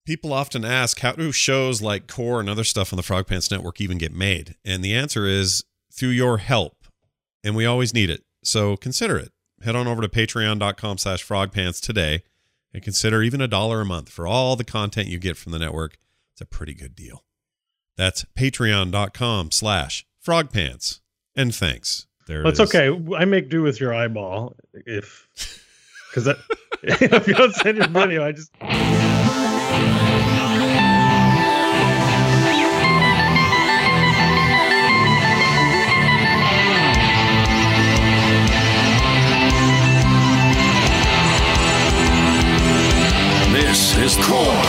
People often ask, how do shows like Core and other stuff on the Frog Pants Network even get made? And the answer is through your help. And we always need it. So consider it. Head on over to patreon.com/frogpants today and consider even $1 a month for all the content you get from the network. It's a pretty good deal. That's patreon.com/frogpants. And thanks. There It's okay. I make do with your eyeball because if you don't send your video, I just. This is Core.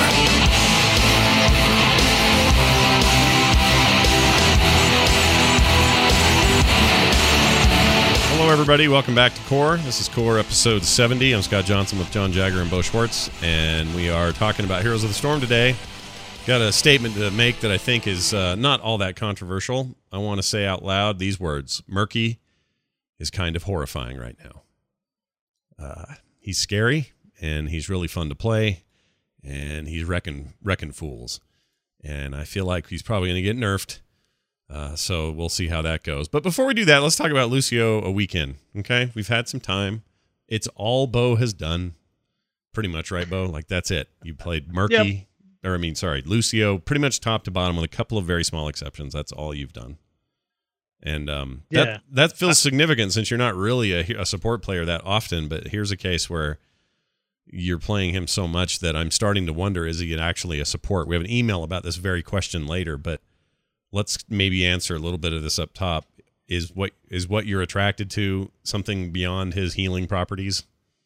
Hello, everybody. Welcome back to Core. This is Core episode 70. I'm Scott Johnson with John Jagger and Bo Schwartz, and we are talking about Heroes of the Storm today. Got a statement to make that I think is not all that controversial. I want to say out loud these words. Murky is kind of horrifying right now. He's scary, and he's really fun to play, and he's wrecking fools. And I feel like he's probably going to get nerfed. So we'll see how that goes. But before we do that, let's talk about Lucio a weekend. Okay, we've had some time. It's all Bo has done, pretty much, right, Bo? Like that's it. You played Murky, Lucio, pretty much top to bottom with a couple of very small exceptions. That's all you've done. And that feels significant since you're not really a support player that often. But here's a case where you're playing him so much that I'm starting to wonder: is he actually a support? We have an email about this very question later, but. Let's maybe answer a little bit of this up top. Is what you're attracted to something beyond his healing properties?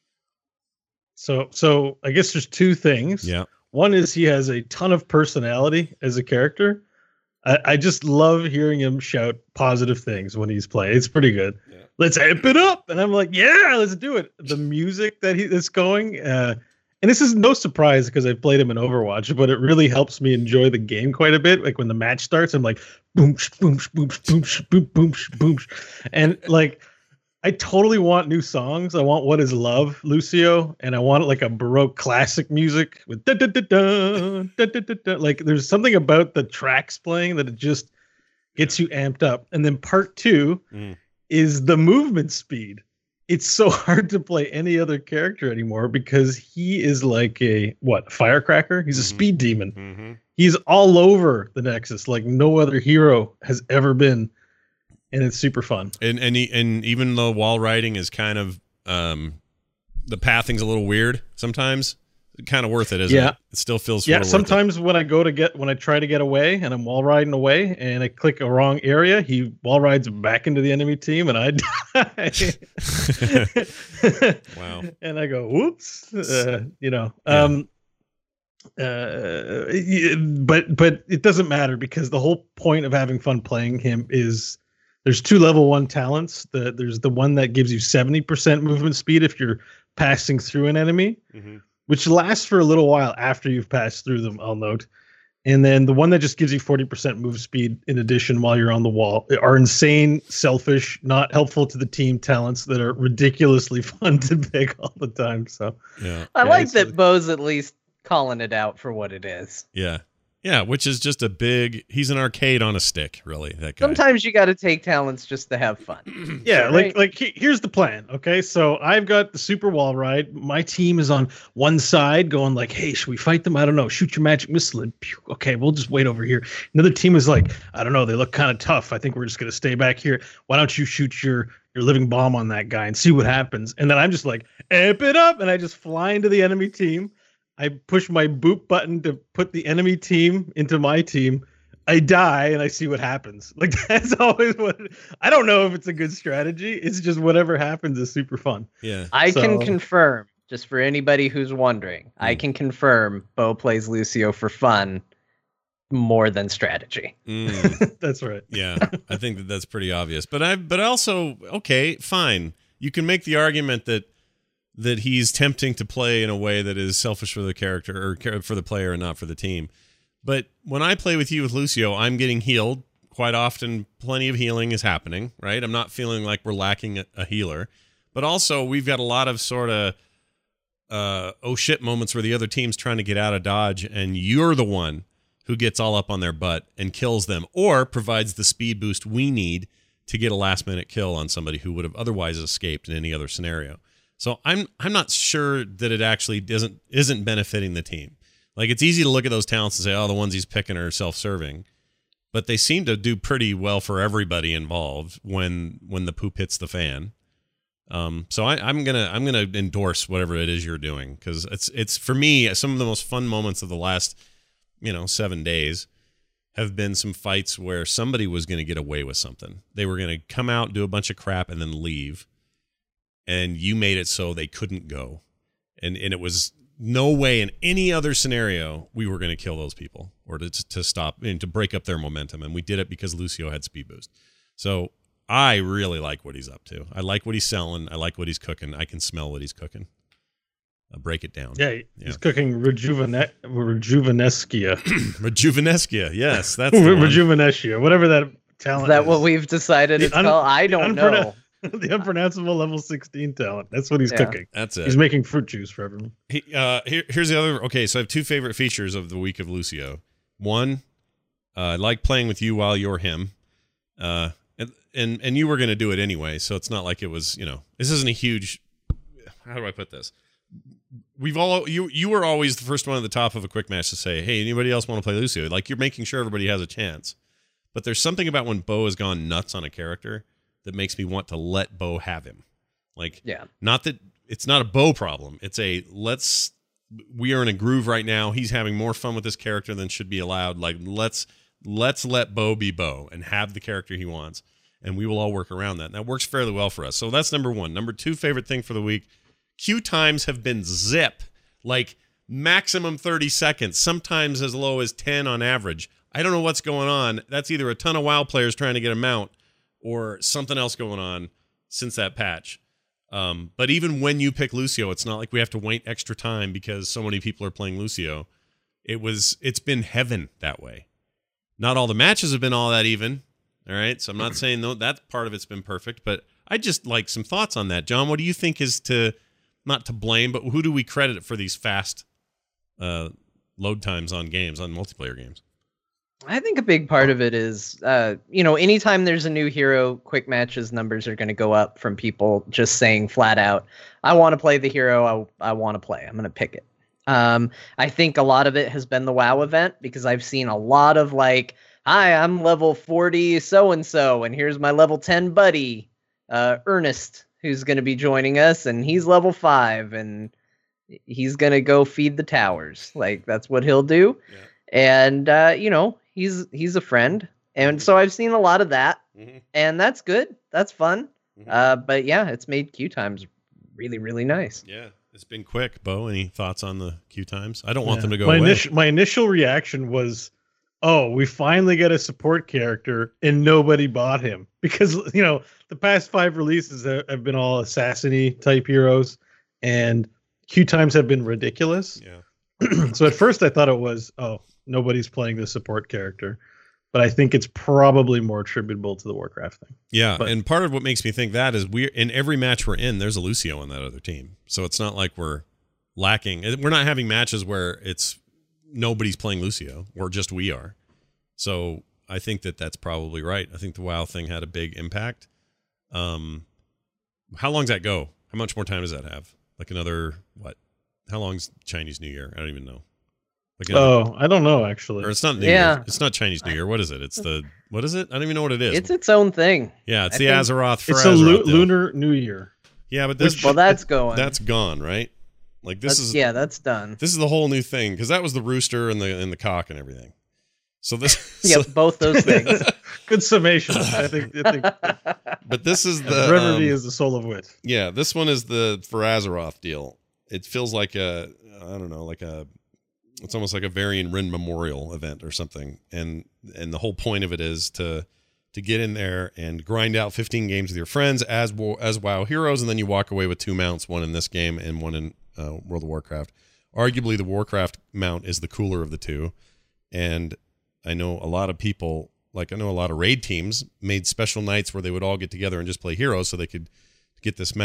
So I guess there's two things. Yeah. One is he has a ton of personality as a character. I just love hearing him shout positive things when he's playing. It's pretty good. Yeah. Let's amp it up. And I'm like, yeah, let's do it. The music that's going, and this is no surprise because I've played him in Overwatch, but it really helps me enjoy the game quite a bit. Like when the match starts, I'm like, boom, boom, boom, boom, boom, boom, boom, and like, I totally want new songs. I want "What Is Love," Lucio, and I want like a Baroque classic music with da da da da da da da da. Like there's something about the tracks playing that it just gets you amped up. And then part two is the movement speed. It's so hard to play any other character anymore because he is like a firecracker. He's a speed demon. Mm-hmm. He's all over the Nexus like no other hero has ever been, and it's super fun. And even though wall riding is kind of the pathing's a little weird sometimes, it's kind of worth it, isn't it? It still feels sometimes when I try to get away and I'm wall riding away and I click a wrong area, he wall rides back into the enemy team and I die. Wow. And I go, whoops, But it doesn't matter because the whole point of having fun playing him is there's two level 1 talents. There's the one that gives you 70% movement speed if you're passing through an enemy. Mm-hmm. Which lasts for a little while after you've passed through them, I'll note. And then the one that just gives you 40% move speed in addition while you're on the wall are insane, selfish, not helpful to the team talents that are ridiculously fun to pick all the time. So I like that Bo's at least calling it out for what it is. Yeah. Yeah, which is just he's an arcade on a stick, really, that guy. Sometimes you got to take talents just to have fun. Yeah, right? Here's the plan, okay? So I've got the super wall ride. My team is on one side going like, hey, should we fight them? I don't know. Shoot your magic missile. And okay, we'll just wait over here. Another team is like, I don't know. They look kind of tough. I think we're just going to stay back here. Why don't you shoot your living bomb on that guy and see what happens? And then I'm just like, amp it up. And I just fly into the enemy team. I push my boop button to put the enemy team into my team. I die and I see what happens. Like that's always I don't know if it's a good strategy. It's just whatever happens is super fun. Yeah. I can confirm, just for anybody who's wondering, I can confirm Bo plays Lucio for fun more than strategy. That's right. Yeah. I think that's pretty obvious. But also, okay, fine. You can make the argument that he's tempting to play in a way that is selfish for the character or for the player and not for the team. But when I play with you with Lucio, I'm getting healed quite often. Plenty of healing is happening, right? I'm not feeling like we're lacking a healer. But also, we've got a lot of sort of oh shit moments where the other team's trying to get out of dodge and you're the one who gets all up on their butt and kills them, or provides the speed boost we need to get a last minute kill on somebody who would have otherwise escaped in any other scenario. So I'm not sure that it actually isn't benefiting the team. Like, it's easy to look at those talents and say, oh, the ones he's picking are self-serving, but they seem to do pretty well for everybody involved when the poop hits the fan. So I'm gonna endorse whatever it is you're doing, because it's for me some of the most fun moments of the last 7 days have been some fights where somebody was going to get away with something. They were going to come out, do a bunch of crap, and then leave, and you made it so they couldn't go, and it was no way in any other scenario we were going to kill those people or to stop and to break up their momentum, and we did it because Lucio had speed boost. So I really like what he's up to. I like what he's selling. I like what he's cooking. I can smell what he's cooking. I'll break it down. Yeah, he's cooking Rejuvenescia. Rejuvenescia, yes. That's the one. Rejuvenescia, whatever that talent is. That what we've decided it's called? I don't know. The unpronounceable level 16 talent. That's what he's cooking. That's it. He's making fruit juice for everyone. Here's the other. Okay, so I have two favorite features of the week of Lucio. One, I like playing with you while you're him. And you were going to do it anyway, so it's not like it was, this isn't a huge, how do I put this? You were always the first one at the top of a quick match to say, hey, anybody else want to play Lucio? Like, you're making sure everybody has a chance. But there's something about when Bo has gone nuts on a character that makes me want to let Bo have him. Like, not that it's not a Bo problem. It's we are in a groove right now. He's having more fun with this character than should be allowed. Like, let's let Bo be Bo and have the character he wants. And we will all work around that. And that works fairly well for us. So that's number one. Number two favorite thing for the week, queue times have been zip. Like, maximum 30 seconds, sometimes as low as 10 on average. I don't know what's going on. That's either a ton of WoW players trying to get a mount or something else going on since that patch. But even when you pick Lucio, it's not like we have to wait extra time because so many people are playing Lucio. It's been heaven that way. Not all the matches have been all that even. All right, so I'm not saying that part of it's been perfect, but I just like some thoughts on that. John, what do you think is not to blame, but who do we credit for these fast load times on games, on multiplayer games? I think a big part of it is, anytime there's a new hero, quick matches numbers are going to go up from people just saying flat out, I want to play the hero I want to play. I'm going to pick it. I think a lot of it has been the WoW event, because I've seen a lot of like, hi, I'm level 40 so-and-so, and here's my level 10 buddy, Ernest, who's going to be joining us, and he's level 5, and he's going to go feed the towers. Like, that's what he'll do. Yeah. And, he's a friend. And so I've seen a lot of that, and that's good. That's fun. But, yeah, it's made queue times really, really nice. Yeah, it's been quick. Bo, any thoughts on the queue times? I don't want them to go away. My initial reaction was, oh, we finally get a support character and nobody bought him, because, the past 5 releases have been all assassin-y type heroes, and queue times have been ridiculous. Yeah. So at first I thought it was, oh, nobody's playing the support character, but I think it's probably more attributable to the Warcraft thing. Yeah. And part of what makes me think that is in every match we're in, there's a Lucio on that other team. So it's not like we're lacking. We're not having matches where it's nobody's playing Lucio, or just we are. So I think that's probably right. I think the WoW thing had a big impact. How long does that go? How much more time does that have? Like another, what? How long's Chinese New Year? I don't even know. Like I don't know, actually. Or it's not New Year. It's not Chinese New Year. What is it? What is it? I don't even know what it is. It's its own thing. Yeah, it's Azeroth. It's a lunar New Year. Yeah, but that's going. That's gone, right? Like that's done. This is the whole new thing, because that was the rooster and the cock and everything. So this, both those things. Good summation. I think. But this is the brevity is the soul of wit. Yeah, this one is for Azeroth deal. It feels like it's almost like a Varian Rin Memorial event or something, and the whole point of it is to get in there and grind out 15 games with your friends as WoW heroes, and then you walk away with 2 mounts, one in this game and one in World of Warcraft. Arguably, the Warcraft mount is the cooler of the two, and I know a lot of people, like I know a lot of raid teams made special nights where they would all get together and just play heroes so they could get this mount.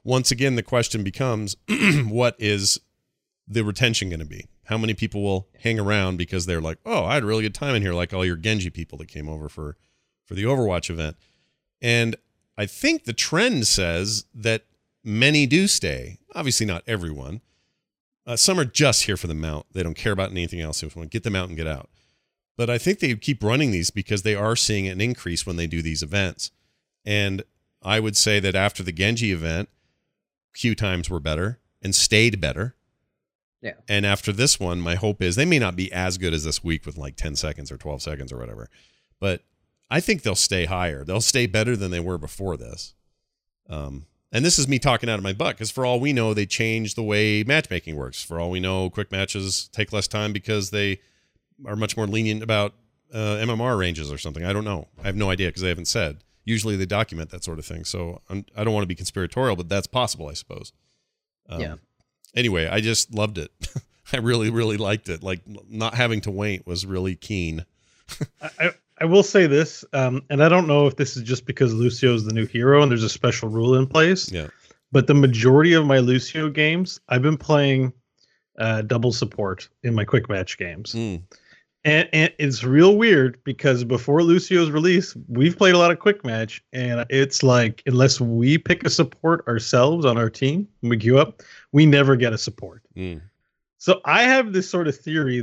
once again, the question becomes, what is the retention going to be? How many people will hang around because they're like, oh, I had a really good time in here, like all your Genji people that came over for the Overwatch event. And I think the trend says that many do stay. Obviously not everyone. Some are just here for the mount. They don't care about anything else. They just want to get them out and get out. But I think they keep running these because they are seeing an increase when they do these events. And I would say that after the Genji event, queue times were better and stayed better. Yeah. And after this one, my hope is they may not be as good as this week with like 10 seconds or 12 seconds or whatever. But I think they'll stay higher. They'll stay better than they were before this. And this is me talking out of my butt because for all we know, they changed the way matchmaking works. For all we know, quick matches take less time because they are much more lenient about MMR ranges or something. I don't know. I have no idea because they haven't said. Usually they document that sort of thing. So I don't want to be conspiratorial, but that's possible, I suppose. Yeah. Anyway, I just loved it. I really, really liked it. Like not having to wait was really keen. I will say this, and I don't know if this is just because Lucio is the new hero and there's a special rule in place. Yeah. But the majority of my Lucio games, I've been playing double support in my quick match games. Mm. And it's real weird because before Lucio's release, we've played a lot of quick match, and it's like unless we pick a support ourselves on our team when we queue up, we never get a support. Mm. So I have this sort of theory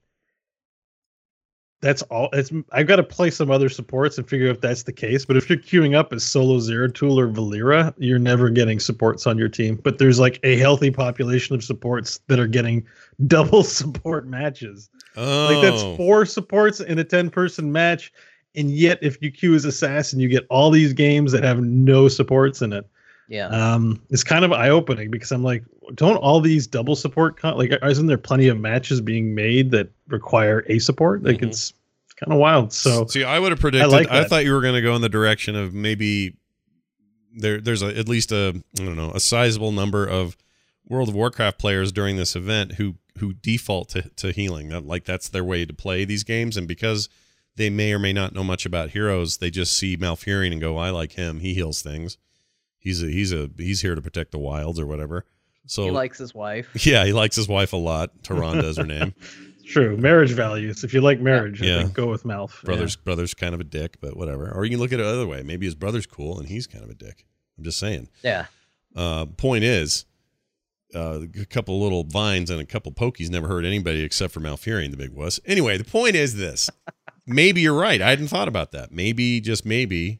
that's all. I've got to play some other supports and figure out if that's the case. But if you're queuing up as Solo Zeratul or Valera, you're never getting supports on your team. But there's like a healthy population of supports that are getting double support matches. Oh. Like that's 4 supports in a 10-person match. And yet if you queue as Assassin, you get all these games that have no supports in it. Yeah. It's kind of eye-opening because I'm like, don't all these double support isn't there plenty of matches being made that require a support? Like it's kind of wild. So see, I would have predicted. I thought you were going to go in the direction of maybe there's at least a sizable number of World of Warcraft players during this event who default to healing. Like that's their way to play these games, and because they may or may not know much about heroes, they just see Malfurion and go, I like him. He heals things. He's here to protect the wilds or whatever. So he likes his wife. Yeah, he likes his wife a lot. Tyrande is her name. True. Marriage values. If you like marriage, Yeah. I think go with Malf. Brother's kind of a dick, but whatever. Or you can look at it the other way. Maybe his brother's cool and he's kind of a dick. I'm just saying. Yeah. Point is, a couple little vines and a couple pokies never hurt anybody except for Malfurion, the big wuss. Anyway, the point is this. Maybe you're right. I hadn't thought about that. Maybe, just maybe,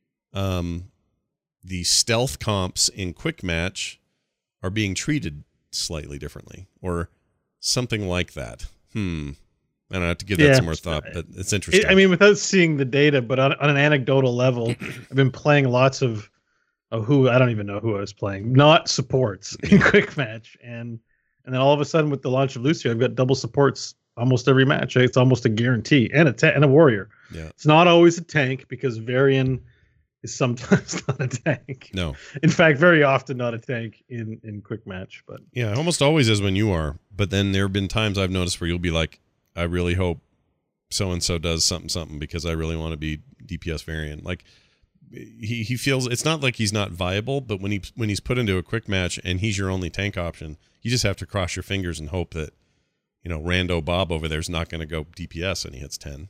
the stealth comps in quick match are being treated slightly differently or something like that. I don't have to give that some more thought, but it's interesting. I mean, without seeing the data, but on an anecdotal level, I've been playing lots of who I don't even know who I was playing, not supports in quick match, and then all of a sudden with the launch of Lucio, I've got double supports almost every match. It's almost a guarantee, and a warrior. Yeah, it's not always a tank because Varian is sometimes not a tank. No, in fact, very often not a tank in quick match. But yeah, almost always is when you are. But then there have been times I've noticed where you'll be like, I really hope so and so does something because I really want to be DPS Varian. Like he feels it's not like he's not viable, but when he's put into a quick match and he's your only tank option, you just have to cross your fingers and hope that Rando Bob over there's not going to go DPS and he hits 10.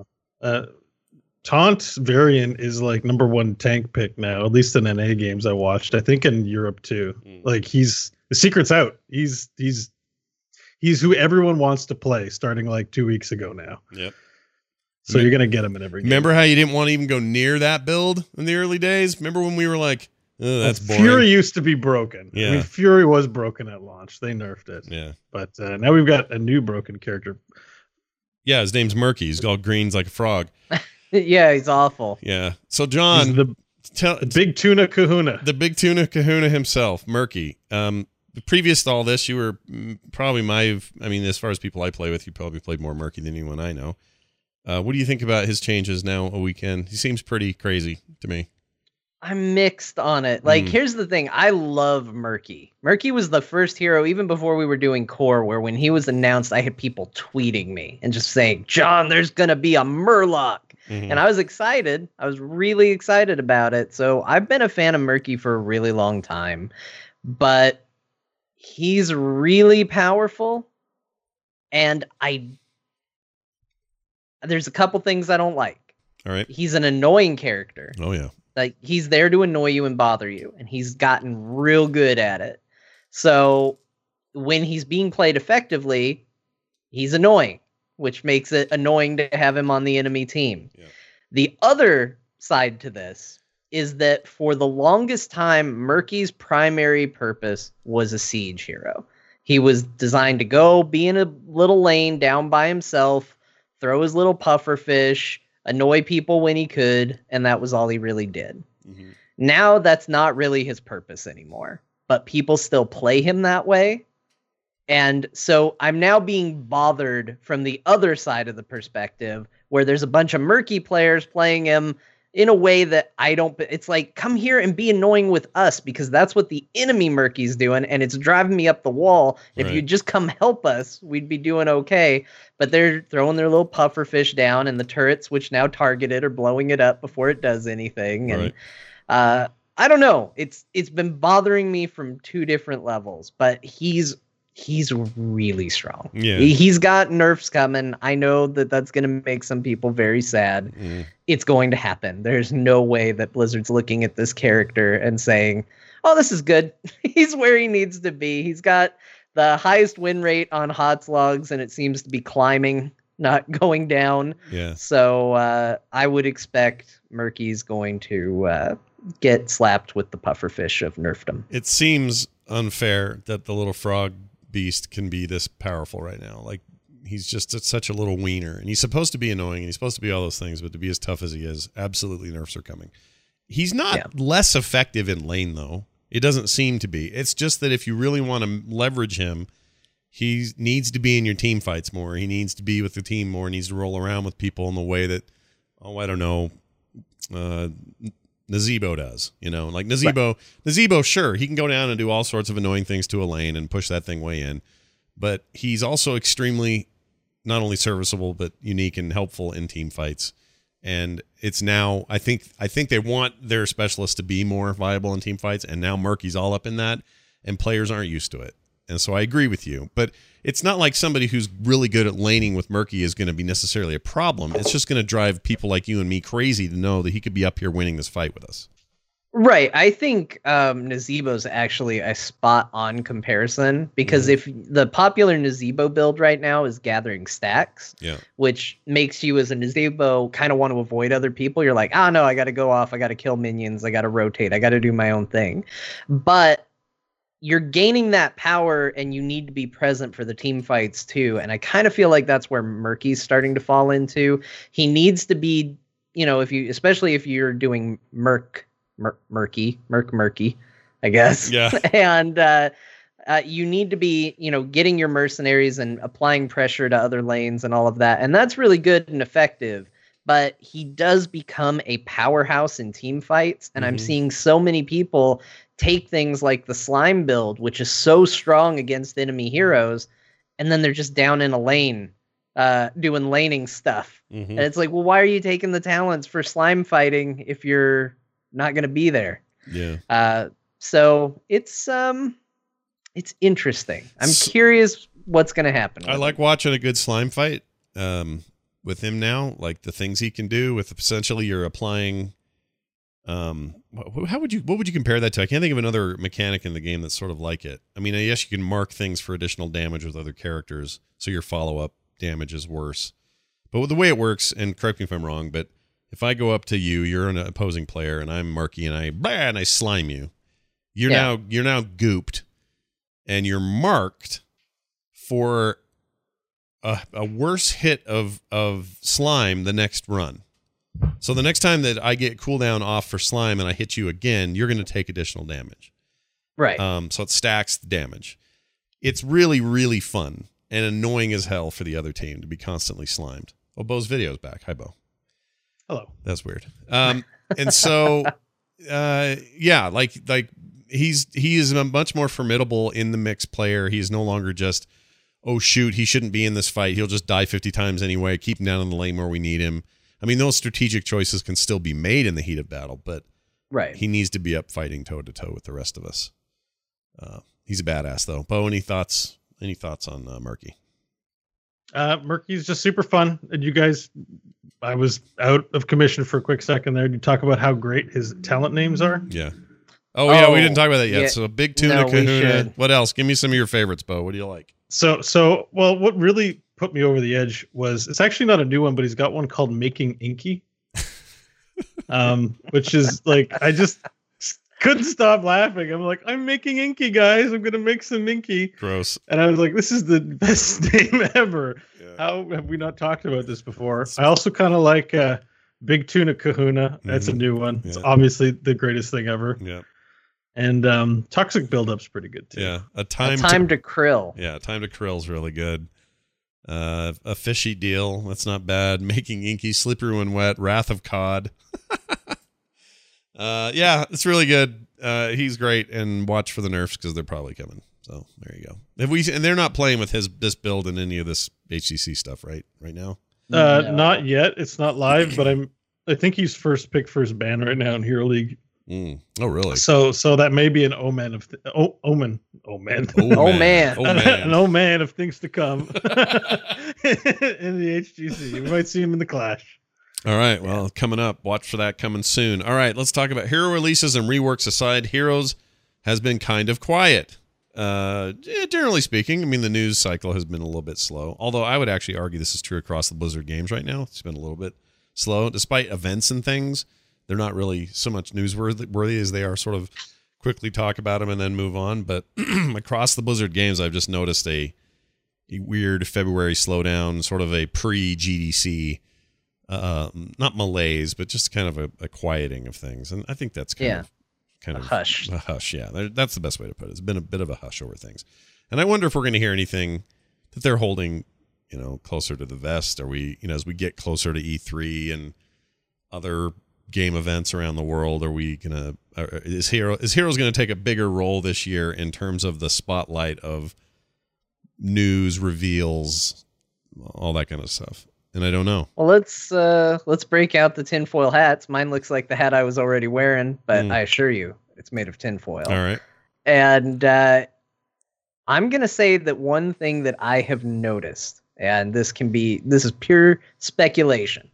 Taunt Varian is like number 1 tank pick now, at least in NA games I watched. I think in Europe too. Like the secret's out. He's who everyone wants to play starting like 2 weeks ago now. Yep. So you're gonna get him in every game. Remember how you didn't want to even go near that build in the early days? Remember when we were like, oh, that's boring. Fury used to be broken. Yeah. I mean, Fury was broken at launch. They nerfed it. Yeah. But now we've got a new broken character. Yeah, his name's Murky. He's all green's like a frog. Yeah, he's awful. Yeah. So John, the big tuna kahuna. The big tuna kahuna himself, Murky. Previous to all this, you were probably as far as people I play with, you probably played more Murky than anyone I know. What do you think about his changes now a weekend? He seems pretty crazy to me. I'm mixed on it. Like, here's the thing. I love Murky. Murky was the first hero, even before we were doing core, where when he was announced, I had people tweeting me and just saying, John, there's going to be a Murloc. And I was excited. I was really excited about it. So I've been a fan of Murky for a really long time, but he's really powerful. And there's a couple things I don't like. All right. He's an annoying character. Oh, yeah. Like, he's there to annoy you and bother you, and he's gotten real good at it. So when he's being played effectively, he's annoying, which makes it annoying to have him on the enemy team. Yeah. The other side to this is that for the longest time, Murky's primary purpose was a siege hero. He was designed to go be in a little lane down by himself, throw his little puffer fish, annoy people when he could, and that was all he really did. Mm-hmm. Now that's not really his purpose anymore, but people still play him that way. And so I'm now being bothered from the other side of the perspective, where there's a bunch of Murky players playing him in a way that I don't. It's like, come here and be annoying with us, because that's what the enemy Murky's doing, and it's driving me up the wall. Right. If you just come help us, we'd be doing okay. But they're throwing their little puffer fish down, and the turrets, which now target it, are blowing it up before it does anything. And I don't know. It's been bothering me from two different levels, but he's really strong. Yeah. He's got nerfs coming. I know that that's going to make some people very sad. It's going to happen. There's no way that Blizzard's looking at this character and saying, oh, this is good. He's where he needs to be. He's got the highest win rate on HOTS logs, and it seems to be climbing, not going down. Yeah. So I would expect Murky's going to get slapped with the pufferfish of nerfdom. It seems unfair that the little frog beast can be this powerful right now. Like, he's just such a little wiener, and he's supposed to be annoying, and he's supposed to be all those things, but to be as tough as he is, absolutely nerfs are coming. He's not less effective in lane, though. It doesn't seem to be. It's just that if you really want to leverage him, he needs to be in your team fights more. He needs to be with the team more. He needs to roll around with people in the way that, I don't know, Nazeebo does, like Nazeebo. Right. Nazeebo, sure, he can go down and do all sorts of annoying things to a lane and push that thing way in, but he's also extremely not only serviceable but unique and helpful in team fights. And it's now, I think they want their specialists to be more viable in team fights, and now Murky's all up in that, and players aren't used to it. And so I agree with you, but it's not like somebody who's really good at laning with Murky is going to be necessarily a problem. It's just going to drive people like you and me crazy to know that he could be up here winning this fight with us. Right. I think Nazeebo's actually a spot-on comparison, because if the popular Nazeebo build right now is gathering stacks, which makes you as a Nazeebo kind of want to avoid other people. You're like, no, I got to go off. I got to kill minions. I got to rotate. I got to do my own thing. But you're gaining that power, and you need to be present for the team fights too. And I kind of feel like that's where Murky's starting to fall into. He needs to be, especially if you're doing Murky, I guess. Yeah. And you need to be, getting your mercenaries and applying pressure to other lanes and all of that. And that's really good and effective. But he does become a powerhouse in team fights. And I'm seeing so many people take things like the slime build, which is so strong against enemy heroes, and then they're just down in a lane doing laning stuff. And it's like, well, why are you taking the talents for slime fighting if you're not going to be there? Yeah. So it's interesting. I'm curious what's going to happen. I like watching a good slime fight with him now, like the things he can do with essentially you're applying. What would you compare that to? I can't think of another mechanic in the game that's sort of like it. I mean, yes, you can mark things for additional damage with other characters, so your follow-up damage is worse. But with the way it works, and correct me if I'm wrong, but if I go up to you, you're an opposing player, and I'm Murky, and I slime you. You're now gooped, and you're marked for a worse hit of slime the next run. So the next time that I get cooldown off for slime and I hit you again, you're going to take additional damage. Right. So it stacks the damage. It's really, really fun and annoying as hell for the other team to be constantly slimed. Oh, Bo's video's back. Hi, Bo. Hello. That's weird. And so, he is a much more formidable in the mix player. He is no longer just, oh shoot, he shouldn't be in this fight. He'll just die 50 times anyway. Keep him down in the lane where we need him. I mean, those strategic choices can still be made in the heat of battle, but Right. he needs to be up fighting toe to toe with the rest of us. He's a badass, though. Bo, any thoughts? Any thoughts on Murky? Murky's just super fun. And you guys, I was out of commission for a quick second there. You talk about how great his talent names are. Yeah. Oh, yeah, we didn't talk about that yet. yeah. So Big Tuna No, we Kahuna. should. What else? Give me some of your favorites, Bo. What do you like? So, well, what really put me over the edge was, it's actually not a new one, but he's got one called Making Inky. Which is like, I just couldn't stop laughing. I'm like, I'm making inky, guys. I'm gonna make some inky. Gross. And I was like, this is the best name ever. Yeah. How have we not talked about this before? I also kind of like Big Tuna Kahuna. That's a new one. It's Yeah. obviously the greatest thing ever. Yeah. And Toxic Buildup's pretty good too. Yeah. Time to krill. Yeah, Time to Krill's really good. A Fishy Deal, that's not bad. Making Inky, Slippery When Wet, Wrath of Cod. Yeah, it's really good. He's great, and watch for the nerfs because they're probably coming. So there you go. And they're not playing with this build in any of this HCC stuff, right now. No. Not yet. It's not live, but I think he's first pick, first ban right now in Hero League. Oh, really? So that may be an omen of omen. Oh, man. An omen of things to come in the HGC. You might see him in the Clash. All right. Well, coming up. Watch for that coming soon. All right. Let's talk about hero releases and reworks aside. Heroes has been kind of quiet. Generally speaking, I mean, the news cycle has been a little bit slow. Although I would actually argue this is true across the Blizzard games right now. It's been a little bit slow. Despite events and things, they're not really so much newsworthy as they are sort of quickly talk about them and then move on. But across the Blizzard games, I've just noticed a weird February slowdown, sort of a pre-GDC, not malaise, but just kind of a quieting of things. And I think that's kind of a hush. A hush, yeah. That's the best way to put it. It's been a bit of a hush over things. And I wonder if we're going to hear anything that they're holding, closer to the vest. Are we, as we get closer to E3 and other game events around the world, are we gonna is Heroes gonna take a bigger role this year in terms of the spotlight of news, reveals, all that kind of stuff? And I don't know. Well, let's break out the tinfoil hats. Mine looks like the hat I was already wearing, but I assure you it's made of tinfoil. All right. And I'm gonna say that one thing that I have noticed, and this is pure speculation.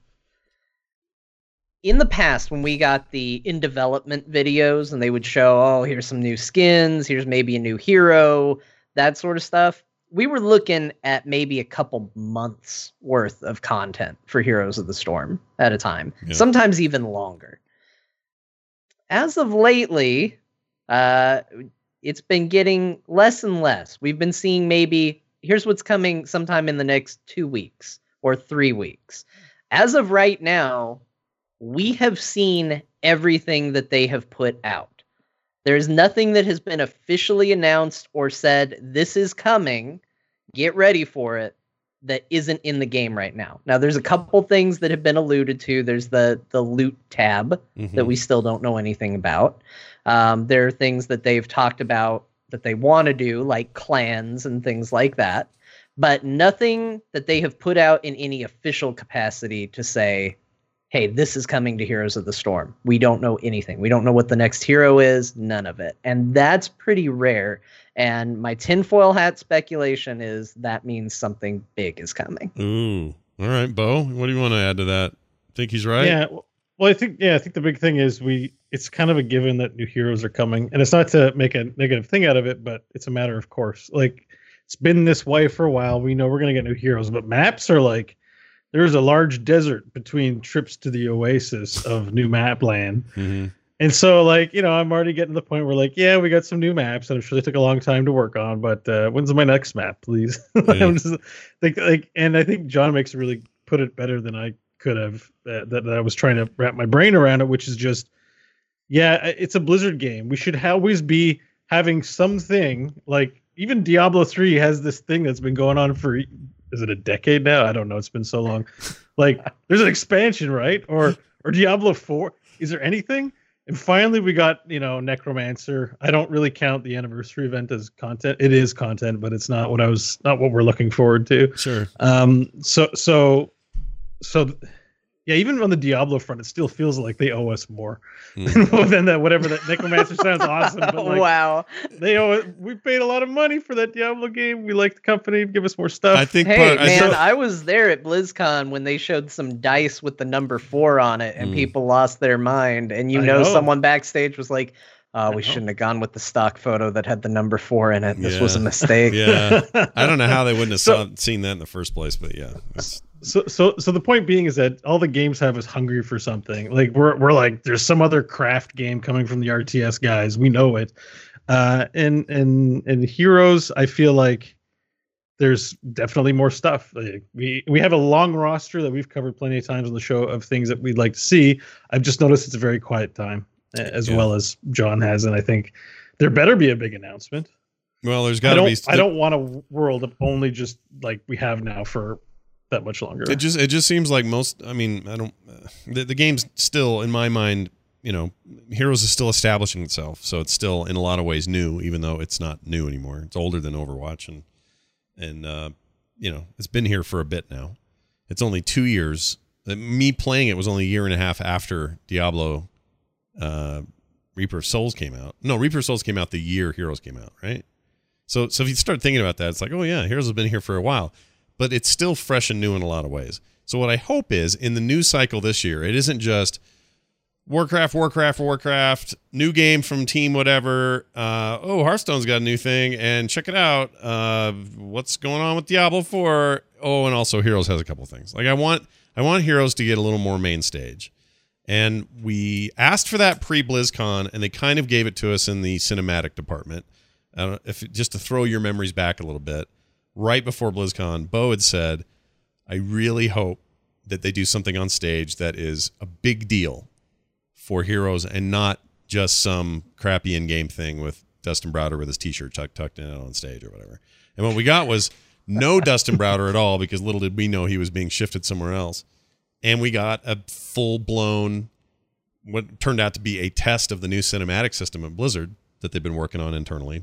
In the past, when we got the in development videos and they would show, oh, here's some new skins, here's maybe a new hero, that sort of stuff, we were looking at maybe a couple months worth of content for Heroes of the Storm at a time, sometimes even longer. As of lately, it's been getting less and less. We've been seeing maybe, here's what's coming sometime in the next 2 weeks or 3 weeks. As of right now, we have seen everything that they have put out. There's nothing that has been officially announced or said, this is coming, get ready for it, that isn't in the game right now. Now, there's a couple things that have been alluded to. There's the loot tab that we still don't know anything about. There are things that they've talked about that they want to do, like clans and things like that. But nothing that they have put out in any official capacity to say, hey, this is coming to Heroes of the Storm. We don't know anything. We don't know what the next hero is, none of it. And that's pretty rare. And my tinfoil hat speculation is that means something big is coming. Ooh. All right, Bo, what do you want to add to that? Think he's right? Yeah. Well, I think the big thing is it's kind of a given that new heroes are coming. And it's not to make a negative thing out of it, but it's a matter of course. Like, it's been this way for a while. We know we're going to get new heroes, but maps are like, there's a large desert between trips to the oasis of new map land. Mm-hmm. And so, like, I'm already getting to the point where, like, yeah, we got some new maps, and I'm sure they took a long time to work on, but when's my next map, please? I'm just, and I think John put it better than I could have, that I was trying to wrap my brain around it, which is just, yeah, it's a Blizzard game. We should always be having something, like, even Diablo 3 has this thing that's been going on for, is it a decade now? I don't know. It's been so long. Like, there's an expansion, right? Or Diablo 4. Is there anything? And finally, we got, Necromancer. I don't really count the anniversary event as content. It is content, but it's not not what we're looking forward to. Sure. So Yeah, even on the Diablo front, it still feels like they owe us more Mm. than that. Whatever that Necromancer sounds awesome, but like, Wow. they owe it. We paid a lot of money for that Diablo game. We like the company. Give us more stuff. I think Hey, part, man, I was there at BlizzCon when they showed some dice with the number 4 on it, and people lost their mind. And I know. someone backstage was like, I we know. shouldn't have gone with the stock photo that had the number 4 in it. This was a Yeah. mistake. yeah, I don't know how they wouldn't have So- seen that in the first place, but yeah, it's, So the point being is that all the games have us hungry for something. Like we're like, there's some other craft game coming from the RTS guys. We know it. And Heroes, I feel like there's definitely more stuff. Like, we have a long roster that we've covered plenty of times on the show of things that we'd like to see. I've just noticed it's a very quiet time, as well as John has, and I think there better be a big announcement. well, there's got to be. I don't want a world of only just like we have now for that much longer. It just seems like most. I mean, I don't. The game's still, in my mind, Heroes is still establishing itself, so it's still in a lot of ways new, even though it's not new anymore. It's older than Overwatch, and it's been here for a bit now. It's only 2 years. Me playing it was only a year and a half after Diablo, Reaper of Souls came out. No, Reaper of Souls came out the year Heroes came out, right? So if you start thinking about that, it's like, oh yeah, Heroes has been here for a while. But it's still fresh and new in a lot of ways. So what I hope is, in the news cycle this year, it isn't just Warcraft, new game from team whatever. Hearthstone's got a new thing, and check it out. What's going on with Diablo 4? Oh, and also Heroes has a couple things. Like I want Heroes to get a little more main stage. And we asked for that pre-BlizzCon, and they kind of gave it to us in the cinematic department. Just to throw your memories back a little bit. Right before BlizzCon, Bo had said, I really hope that they do something on stage that is a big deal for Heroes and not just some crappy in-game thing with Dustin Browder with his t-shirt tucked in on stage or whatever. And what we got was no Dustin Browder at all, because little did we know he was being shifted somewhere else. And we got a full-blown, what turned out to be a test of the new cinematic system at Blizzard that they've been working on internally.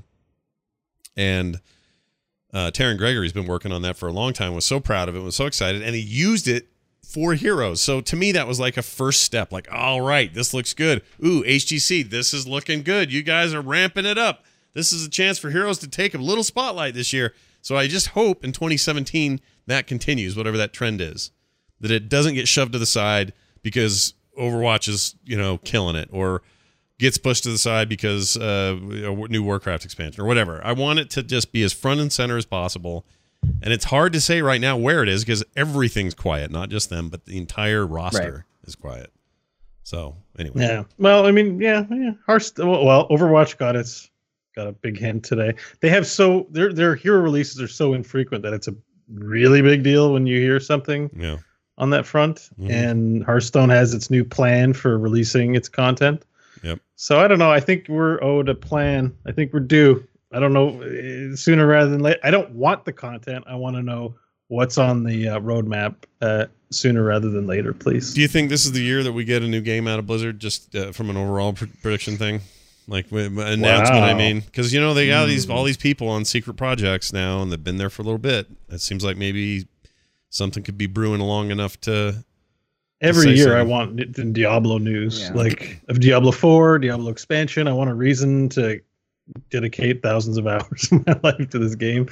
And Taron Gregory's been working on that for a long time, was so proud of it, was so excited, and he used it for Heroes. So to me, that was like a first step. Like, all right, this looks good. Ooh, HGC, this is looking good. You guys are ramping it up. This is a chance for Heroes to take a little spotlight this year. So I just hope in 2017 that continues, whatever that trend is, that it doesn't get shoved to the side because Overwatch is, killing it, or gets pushed to the side because a new Warcraft expansion or whatever. I want it to just be as front and center as possible. And it's hard to say right now where it is because everything's quiet, not just them, but the entire roster is quiet. So anyway. Yeah. Well, I mean, yeah. Hearthstone. Well, Overwatch got a big hint today. They have their hero releases are so infrequent that it's a really big deal when you hear something on that front. Mm-hmm. And Hearthstone has its new plan for releasing its content. Yep. So I don't know. I think we're owed a plan. I think we're due. I don't know, sooner rather than later. I don't want the content. I want to know what's on the roadmap sooner rather than later, please. Do you think this is the year that we get a new game out of Blizzard, just from an overall prediction thing? Like announcement, I mean, because they got all these people on secret projects now, and they've been there for a little bit. It seems like maybe something could be brewing along enough to. Every year, I want Diablo news, like of Diablo 4, Diablo expansion. I want a reason to dedicate thousands of hours of my life to this game.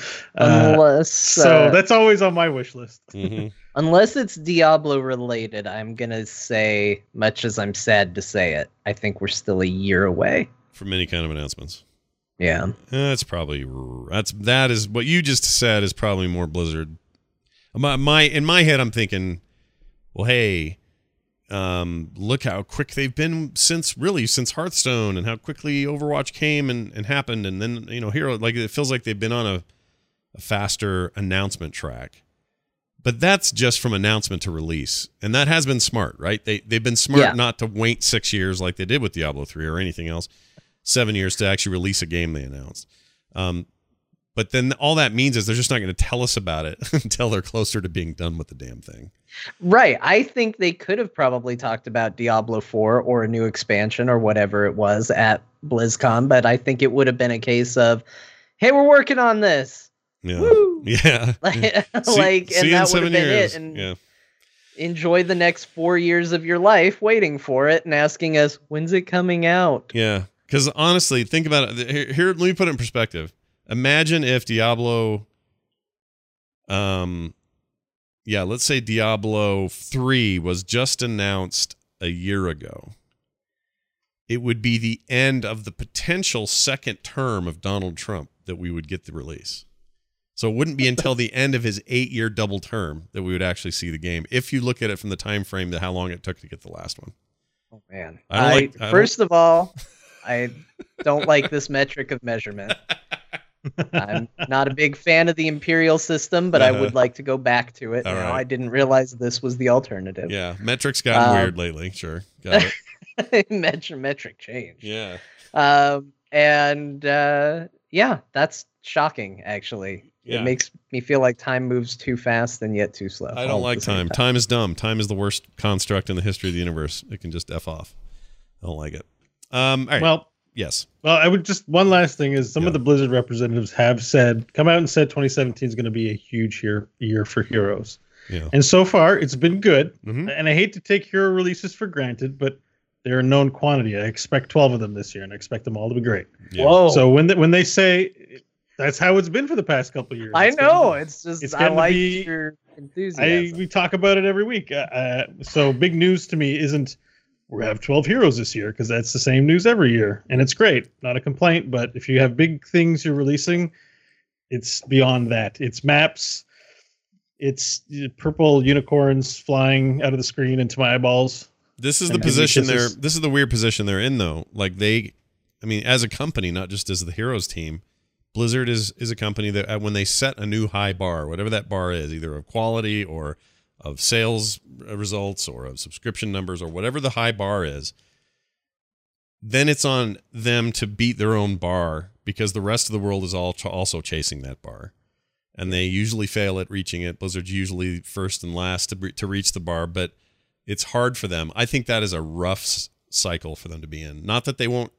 So that's always on my wish list. Mm-hmm. Unless it's Diablo related, I'm gonna say, much as I'm sad to say it, I think we're still a year away from any kind of announcements. Yeah, that's probably that is what you just said is probably more Blizzard. In my head, I'm thinking, well, hey. Look how quick they've been since Hearthstone, and how quickly Overwatch came and happened, and then Hero, like it feels like they've been on a faster announcement track. But that's just from announcement to release, and that has been smart, right? They've been smart not to wait 6 years like they did with Diablo 3 or anything else, 7 years to actually release a game they announced. But then all that means is they're just not going to tell us about it until they're closer to being done with the damn thing. Right. I think they could have probably talked about Diablo 4 or a new expansion or whatever it was at BlizzCon, but I think it would have been a case of, hey, we're working on this. Yeah. Woo! Yeah. and that would have been years. it. And yeah. enjoy the next 4 years of your life waiting for it and asking us, when's it coming out? Yeah. Because honestly, think about it. Here, let me put it in perspective. Imagine if Diablo, let's say Diablo 3 was just announced a year ago. It would be the end of the potential second term of Donald Trump that we would get the release. So it wouldn't be until the end of his 8-year double term that we would actually see the game. If you look at it from the time frame to how long it took to get the last one. Oh man! First of all, I don't like this metric of measurement. I'm not a big fan of the imperial system, but I would like to go back to it. Now, I didn't realize this was the alternative. Yeah, metrics gotten weird lately. Sure, got it. metric change. Yeah. Yeah, that's shocking. Actually, it makes me feel like time moves too fast and yet too slow. I don't like time. Time is dumb. Time is the worst construct in the history of the universe. It can just F off. I don't like it. All right. Well. Yes. Well, I would just one last thing is some of the Blizzard representatives have come out and said 2017 is going to be a huge year for Heroes. Yeah. And so far it's been good. Mm-hmm. And I hate to take hero releases for granted, but they're a known quantity. I expect 12 of them this year, and I expect them all to be great. Yeah. Whoa! So when they say that's how it's been for the past couple of years, I know it's I like your enthusiasm. We talk about it every week. So big news to me isn't. We have 12 heroes this year because that's the same news every year. And it's great. Not a complaint, but if you have big things you're releasing, it's beyond that. It's maps. It's purple unicorns flying out of the screen into my eyeballs. This is the position this is the weird position they're in, though. Like as a company, not just as the Heroes team, Blizzard is a company that when they set a new high bar, whatever that bar is, either of quality or of sales results or of subscription numbers or whatever the high bar is, then it's on them to beat their own bar because the rest of the world is also chasing that bar. And they usually fail at reaching it. Blizzard's usually first and last to reach the bar, but it's hard for them. I think that is a rough cycle for them to be in. Not that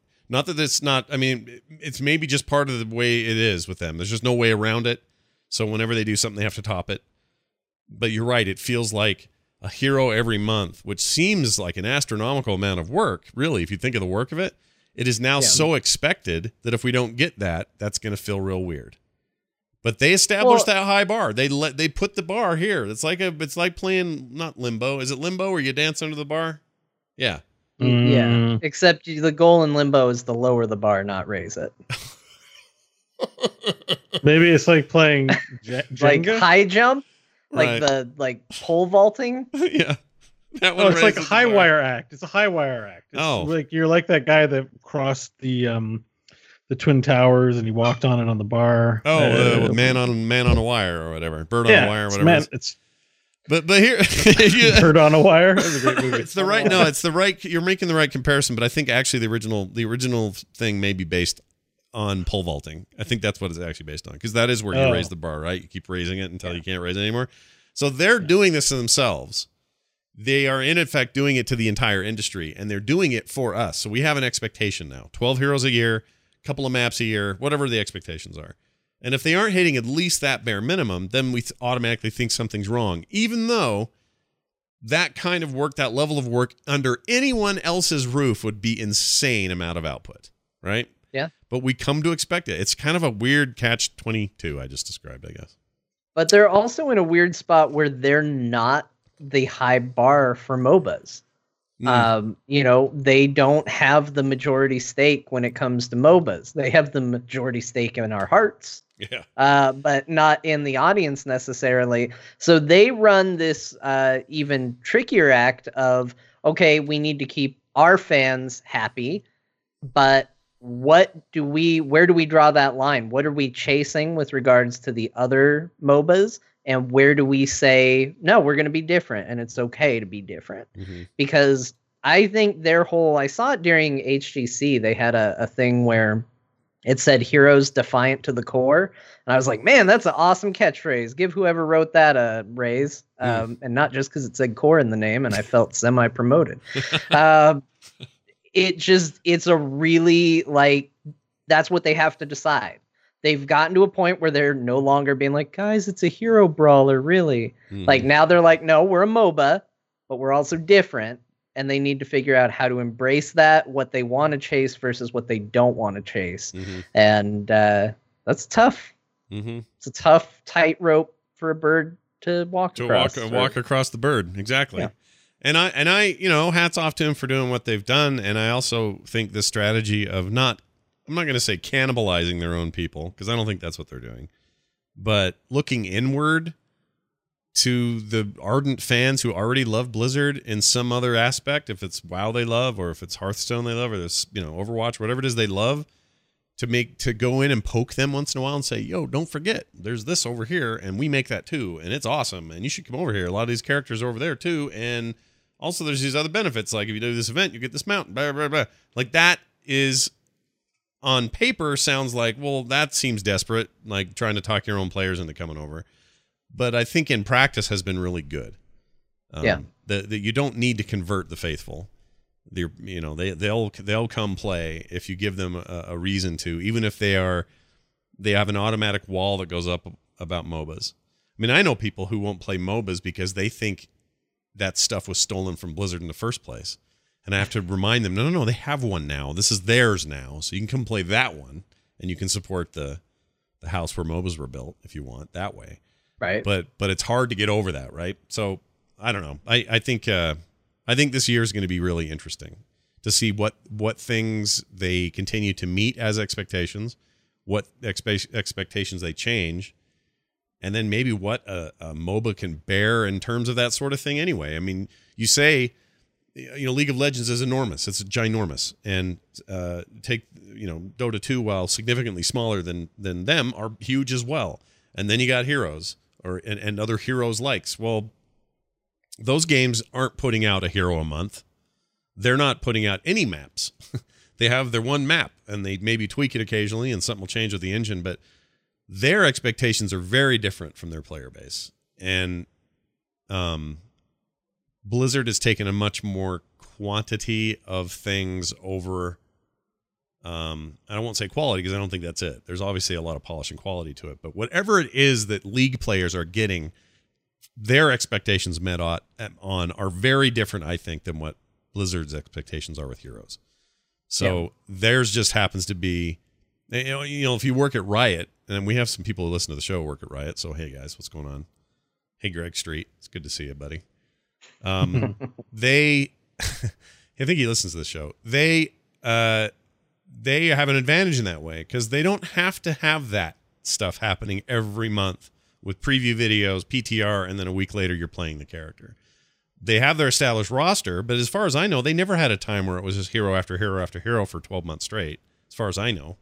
it's maybe just part of the way it is with them. There's just no way around it. So whenever they do something, they have to top it. But you're right. It feels like a hero every month, which seems like an astronomical amount of work, really, if you think of the work of it. It is now so expected that if we don't get that, that's going to feel real weird. But they established that high bar. They put the bar here. It's like playing, not Limbo. Is it Limbo where you dance under the bar? Yeah. Yeah. Except the goal in Limbo is to lower the bar, not raise it. Maybe it's like playing Jenga? Like high jump. Like right. Pole vaulting? Yeah. It's like a high wire act. It's a high wire act. It's like you're like that guy that crossed the Twin Towers and he walked on it on the bar. Man on a wire or whatever. Bird on a wire or whatever. But here Bird on a Wire. That's a great movie. It's the right you're making the right comparison, but I think actually the original thing may be based on pole vaulting. I think that's what it's actually based on, because that is where you raise the bar, right? You keep raising it until you can't raise it anymore. So they're doing this to themselves. They are in effect doing it to the entire industry, and they're doing it for us. So we have an expectation now. 12 heroes a year, a couple of maps a year, whatever the expectations are. And if they aren't hitting at least that bare minimum, then we automatically think something's wrong, even though that kind of work, that level of work under anyone else's roof would be insane amount of output, right? Yeah. But we come to expect it. It's kind of a weird catch-22 I just described, I guess. But they're also in a weird spot where they're not the high bar for MOBAs. They don't have the majority stake when it comes to MOBAs. They have the majority stake in our hearts. Yeah. But not in the audience necessarily. So they run this even trickier act of, okay, we need to keep our fans happy, but where do we draw that line? What are we chasing with regards to the other MOBAs? And where do we say, no, we're going to be different and it's okay to be different? Mm-hmm. Because I think I saw it during HGC. They had a thing where it said heroes defiant to the core. And I was like, man, that's an awesome catchphrase. Give whoever wrote that a raise. And not just because it said core in the name and I felt semi-promoted. It's a really, that's what they have to decide. they've gotten to a point where they're no longer being like, guys, it's a hero brawler, really. Like now they're like, no, we're a MOBA, but we're also different. And they need to figure out how to embrace that, what they want to chase versus what they don't want to chase. And that's tough. It's a tough tightrope for a bird to walk across. Walk across the bird. Exactly. Yeah. And I, you know, hats off to them for doing what they've done. And I also think the strategy of I'm not going to say cannibalizing their own people, because I don't think that's what they're doing, but looking inward to the ardent fans who already love Blizzard in some other aspect, if it's WoW they love, or if it's Hearthstone they love, or this, you know, Overwatch, whatever it is they love, to go in and poke them once in a while and say, yo, don't forget, there's this over here, and we make that too, and it's awesome, and you should come over here. A lot of these characters are over there too, and also there's these other benefits, like if you do this event, you get this mount, blah, blah, blah. Like that is, on paper, sounds like, well, that seems desperate, like trying to talk your own players into coming over. But I think in practice has been really good. That you don't need to convert the faithful. You know, they'll come play if you give them a reason to, even if they have an automatic wall that goes up about MOBAs. I mean, I know people who won't play MOBAs because they think that stuff was stolen from Blizzard in the first place. And I have to remind them, no, they have one now. This is theirs now. So you can come play that one, and you can support the house where MOBAs were built if you want that way. Right. But it's hard to get over that, right? So I don't know. I think this year is going to be really interesting to see what things they continue to meet as expectations, what expectations they change, and then maybe what a MOBA can bear in terms of that sort of thing anyway. I mean, you say, you know, League of Legends is enormous. It's ginormous. And take, you know, Dota 2, while significantly smaller than them, are huge as well. And then you got Heroes and other Heroes likes. Well, those games aren't putting out a hero a month. They're not putting out any maps. They have their one map, and they maybe tweak it occasionally, and something will change with the engine, but their expectations are very different from their player base. And Blizzard has taken a much more quantity of things over, I won't say quality, because I don't think that's it. There's obviously a lot of polish and quality to it, but whatever it is that League players are getting, their expectations met on are very different, I think, than what Blizzard's expectations are with Heroes. So theirs just happens to be, you know, if you work at Riot, and we have some people who listen to the show who work at Riot, so hey guys, what's going on? Hey Greg Street, it's good to see you, buddy. I think he listens to the show. They have an advantage in that way, because they don't have to have that stuff happening every month with preview videos, PTR, and then a week later you're playing the character. They have their established roster, but as far as I know, they never had a time where it was just hero after hero after hero for 12 months straight, as far as I know.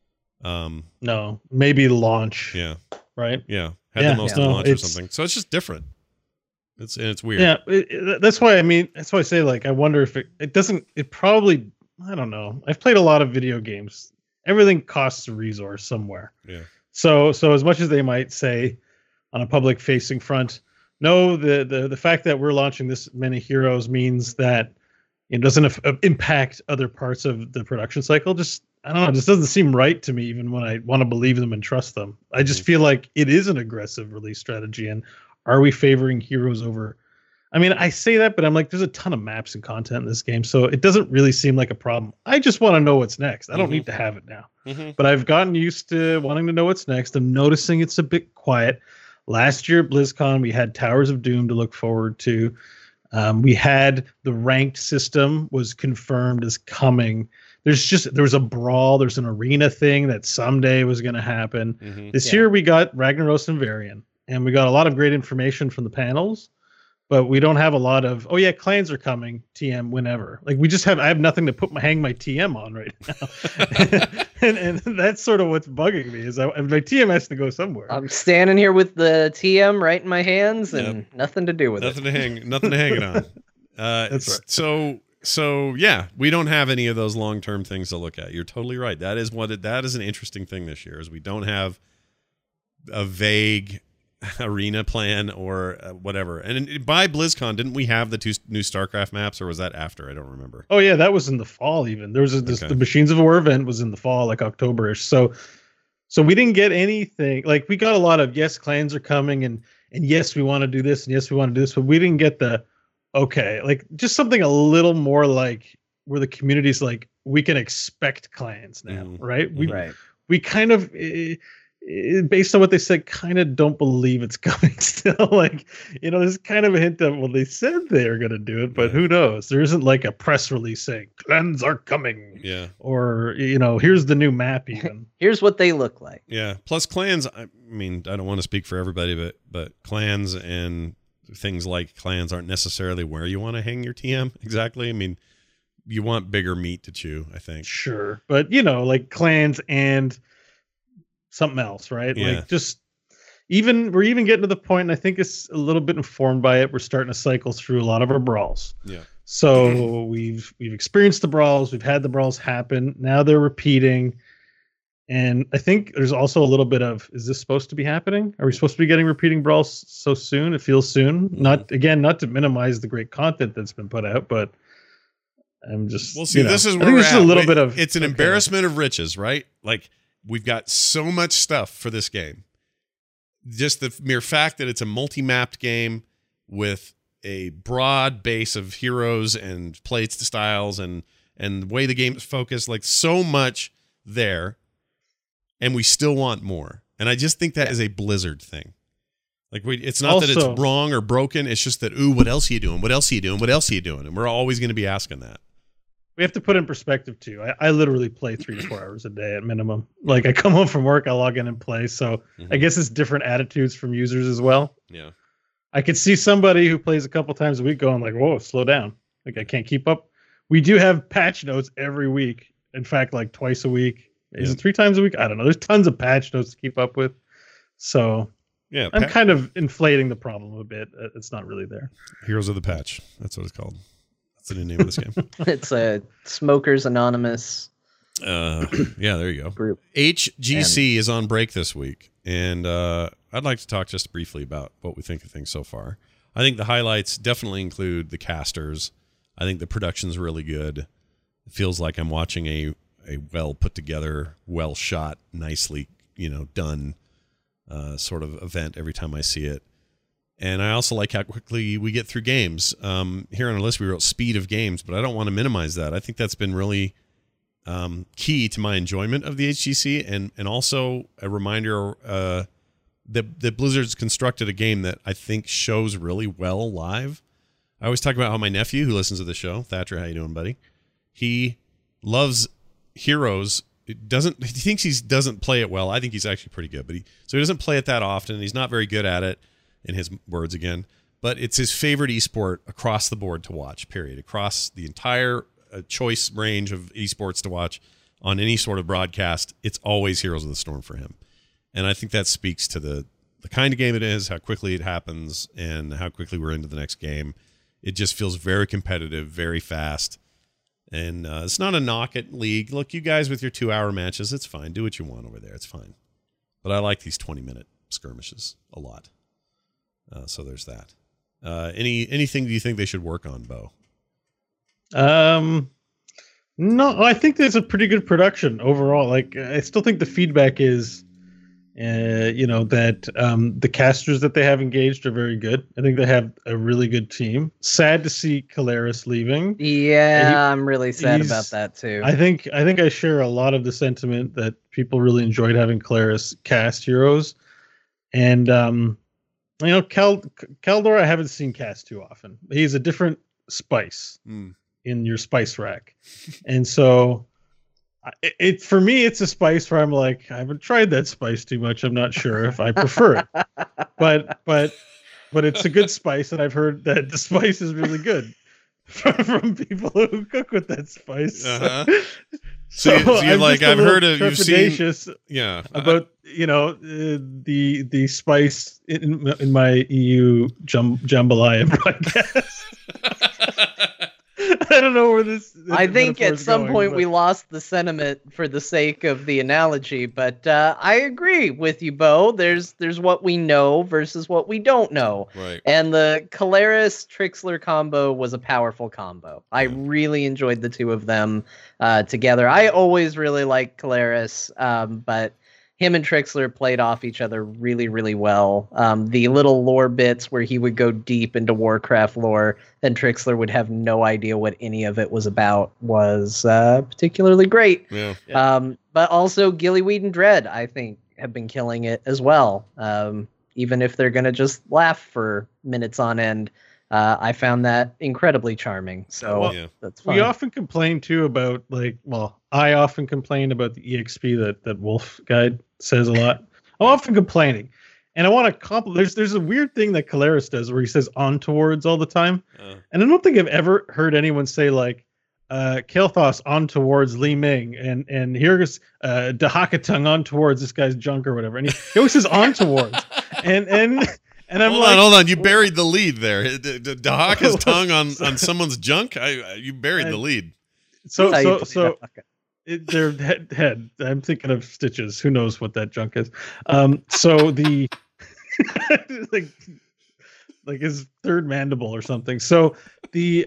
No, maybe launch. Yeah. Right? Yeah. Had the most launch or something. So it's just different. It's weird. Yeah, that's why I say, like, I wonder if it probably, I don't know. I've played a lot of video games. Everything costs a resource somewhere. Yeah. So as much as they might say on a public facing front, no, the fact that we're launching this many heroes means that it doesn't impact other parts of the production cycle. Just, I don't know, it just doesn't seem right to me, even when I want to believe them and trust them. I just feel like it is an aggressive release strategy, and are we favoring heroes over? I mean, I say that, but I'm like, there's a ton of maps and content in this game, so it doesn't really seem like a problem. I just want to know what's next. I don't need to have it now. But I've gotten used to wanting to know what's next. I'm noticing it's a bit quiet. Last year at BlizzCon, we had Towers of Doom to look forward to. We had the ranked system was confirmed as coming. There was a brawl. There's an arena thing that someday was going to happen. This year we got Ragnaros and Varian. And we got a lot of great information from the panels, but we don't have a lot of, oh yeah, clans are coming, TM whenever. Like I have nothing to hang my TM on right now. and that's sort of what's bugging me is my TM has to go somewhere. I'm standing here with the TM right in my hands and nothing to do with nothing to hang it on. That's right. So yeah, we don't have any of those long-term things to look at. You're totally right. That is an interesting thing this year, is we don't have a vague arena plan or whatever. And by BlizzCon, didn't we have the 2 new StarCraft maps, or was that after? I don't remember. Oh yeah, that was in the fall even. There was the Machines of War event was in the fall, like October-ish. So So we didn't get anything. Like, we got a lot of, yes, clans are coming, and yes, we want to do this, and yes, we want to do this, but we didn't get the, okay, like, just something a little more like where the community's like, we can expect clans now, right? We kind of, based on what they said, kind of don't believe it's coming still. Like, there's kind of a hint of, well, they said they were going to do it, but who knows? There isn't like a press release saying clans are coming. Yeah. Or, here's the new map even. Here's what they look like. Yeah. Plus clans, I mean, I don't want to speak for everybody, but clans and things like clans aren't necessarily where you want to hang your TM exactly. I mean, you want bigger meat to chew, I think. Sure. But, like clans and something else, right? Yeah. Like, just we're even getting to the point, and I think it's a little bit informed by it. We're starting to cycle through a lot of our brawls. Yeah. So we've experienced the brawls, we've had the brawls happen. Now they're repeating. And I think there's also a little bit of, is this supposed to be happening? Are we supposed to be getting repeating brawls so soon? It feels soon. Not to minimize the great content that's been put out, but I'm just, we'll see. This is where we're at. A little bit of, it's an embarrassment of riches, right? Like, we've got so much stuff for this game. Just the mere fact that it's a multi-mapped game with a broad base of heroes and play styles and the way the game is focused, like, so much there, and we still want more. And I just think that is a Blizzard thing. Like, it's not that it's wrong or broken. It's just that, what else are you doing? What else are you doing? What else are you doing? And we're always going to be asking that. We have to put in perspective too. I literally play 3 to 4 hours a day at minimum. Like, I come home from work, I log in and play. So I guess it's different attitudes from users as well. Yeah. I could see somebody who plays a couple times a week going like, whoa, slow down. Like, I can't keep up. We do have patch notes every week. In fact, like twice a week. Is it 3 times a week? I don't know. There's tons of patch notes to keep up with. So yeah, I'm kind of inflating the problem a bit. It's not really there. Heroes of the Patch. That's what it's called. That's the new name of this game. It's a Smokers Anonymous. Yeah, there you go. Group. HGC is on break this week, and I'd like to talk just briefly about what we think of things so far. I think the highlights definitely include the casters. I think the production's really good. It feels like I'm watching a well put together, well shot, nicely done sort of event every time I see it. And I also like how quickly we get through games. Here on our list, we wrote speed of games, but I don't want to minimize that. I think that's been really key to my enjoyment of the HGC, and also a reminder that Blizzard's constructed a game that I think shows really well live. I always talk about how my nephew, who listens to the show, Thatcher, how you doing, buddy? He loves Heroes. He thinks he doesn't play it well. I think he's actually pretty good, so he doesn't play it that often. He's not very good at it, in his words again. But it's his favorite esport across the board to watch. Period. Across the entire choice range of esports to watch on any sort of broadcast, it's always Heroes of the Storm for him. And I think that speaks to the kind of game it is, how quickly it happens, and how quickly we're into the next game. It just feels very competitive, very fast. And it's not a knock at League. Look, you guys with your 2-hour matches, it's fine. Do what you want over there. It's fine. But I like these 20-minute skirmishes a lot. So there's that. Anything do you think they should work on, Bo? No, I think there's a pretty good production overall. Like, I still think the feedback is, that the casters that they have engaged are very good. I think they have a really good team. Sad to see Keleres leaving. Yeah, I'm really sad about that too. I think I share a lot of the sentiment that people really enjoyed having Keleres cast heroes, and Kaldor I haven't seen cast too often. He's a different spice in your spice rack, and so. For me, it's a spice where I'm like, I haven't tried that spice too much. I'm not sure if I prefer it, but it's a good spice, and I've heard that the spice is really good from people who cook with that spice. Uh-huh. So you're like, I've heard of, you've seen, about the spice in my EU jambalaya broadcast. I don't know where this. I think at some point we lost the sentiment for the sake of the analogy, but I agree with you, Bo. There's what we know versus what we don't know, right? And the Keleres Trixler combo was a powerful combo. I really enjoyed the two of them together. I always really liked Keleres, but him and Trixler played off each other really, really well. The little lore bits where he would go deep into Warcraft lore and Trixler would have no idea what any of it was about was particularly great. Yeah. But also Gillyweed and Dread, I think, have been killing it as well. Even if they're going to just laugh for minutes on end. I found that incredibly charming. So that's fun. We often complain too about I often complain about the EXP that Wolf guy says a lot. I'm often complaining, and I want to compliment. There's a weird thing that Keleres does where he says "on towards" all the time, and I don't think I've ever heard anyone say like Kael'thas on towards Li Ming, and here's Dahakatung on towards this guy's junk or whatever, and he always says on towards, and I'm hold on. You buried the lead there. Dahaka's tongue on someone's junk. You buried the lead. So their head. I'm thinking of stitches. Who knows what that junk is? So the like his third mandible or something. So the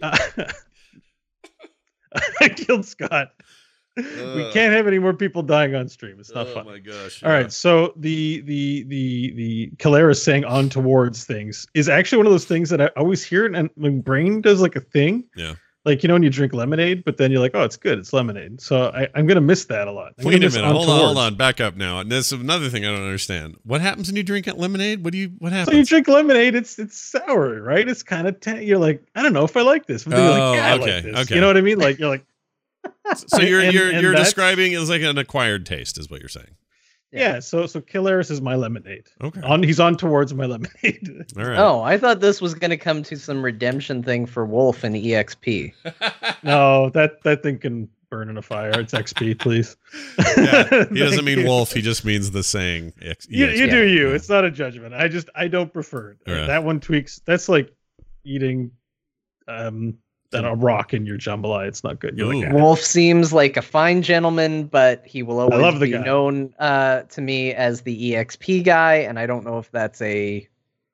I killed Scott. We can't have any more people dying on stream. It's not fun. Oh my gosh! All right, so the Keleres saying "on towards" things is actually one of those things that I always hear, and my brain does like a thing. Yeah. Like, when you drink lemonade, but then you're like, oh, it's good. It's lemonade. So I'm going to miss that a lot. Wait a minute. Hold on. Back up now. And there's another thing I don't understand. What happens when you drink lemonade? What happens? So you drink lemonade, it's sour, right? It's kind of, you're like, I don't know if I like this. But then you're like, I like this. Okay. You know what I mean? Like, you're like. So you're describing it as like an acquired taste is what you're saying. Yeah, so Keleres is my lemonade. Okay. He's on towards my lemonade. All right. Oh, I thought this was going to come to some redemption thing for Wolf and EXP. No, that thing can burn in a fire. It's XP, please. Yeah, he doesn't mean Wolf. He just means the saying. You do you. Yeah. It's not a judgment. I don't prefer it. Right. That one tweaks. That's like eating a rock in your jambalaya. It's not good. You're like, Wolf seems like a fine gentleman, but he will always be known to me as the EXP guy, and I don't know if that's a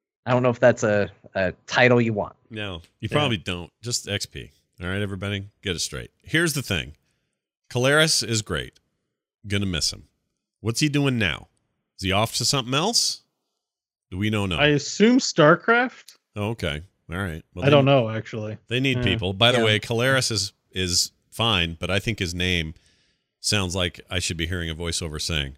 title you want. No, you probably don't. Just XP. All right, everybody, get it straight. Here's the thing: Keleres is great. Gonna miss him. What's he doing now? Is he off to something else? Do we know? No. I assume StarCraft. Oh, okay. All right. Well, I don't know, actually. They need people. By the way, Keleres is fine, but I think his name sounds like I should be hearing a voiceover saying,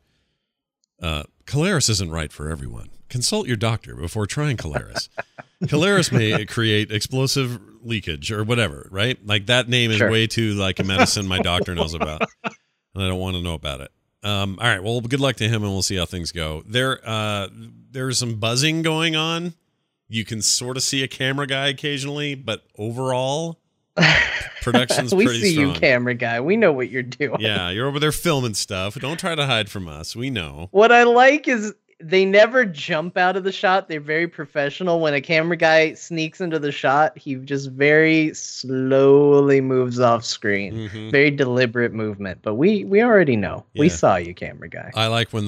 Keleres isn't right for everyone. Consult your doctor before trying Keleres. Keleres may create explosive leakage or whatever, right? Like that name is way too like a medicine my doctor knows about, and I don't want to know about it. All right. Well, good luck to him, and we'll see how things go. There's some buzzing going on. You can sort of see a camera guy occasionally, but overall, production's we pretty strong. We see you, camera guy. We know what you're doing. Yeah, you're over there filming stuff. Don't try to hide from us. We know. What I like is they never jump out of the shot. They're very professional. When a camera guy sneaks into the shot, he just very slowly moves off screen. Mm-hmm. Very deliberate movement. But we already know. Yeah. We saw you, camera guy. I like ones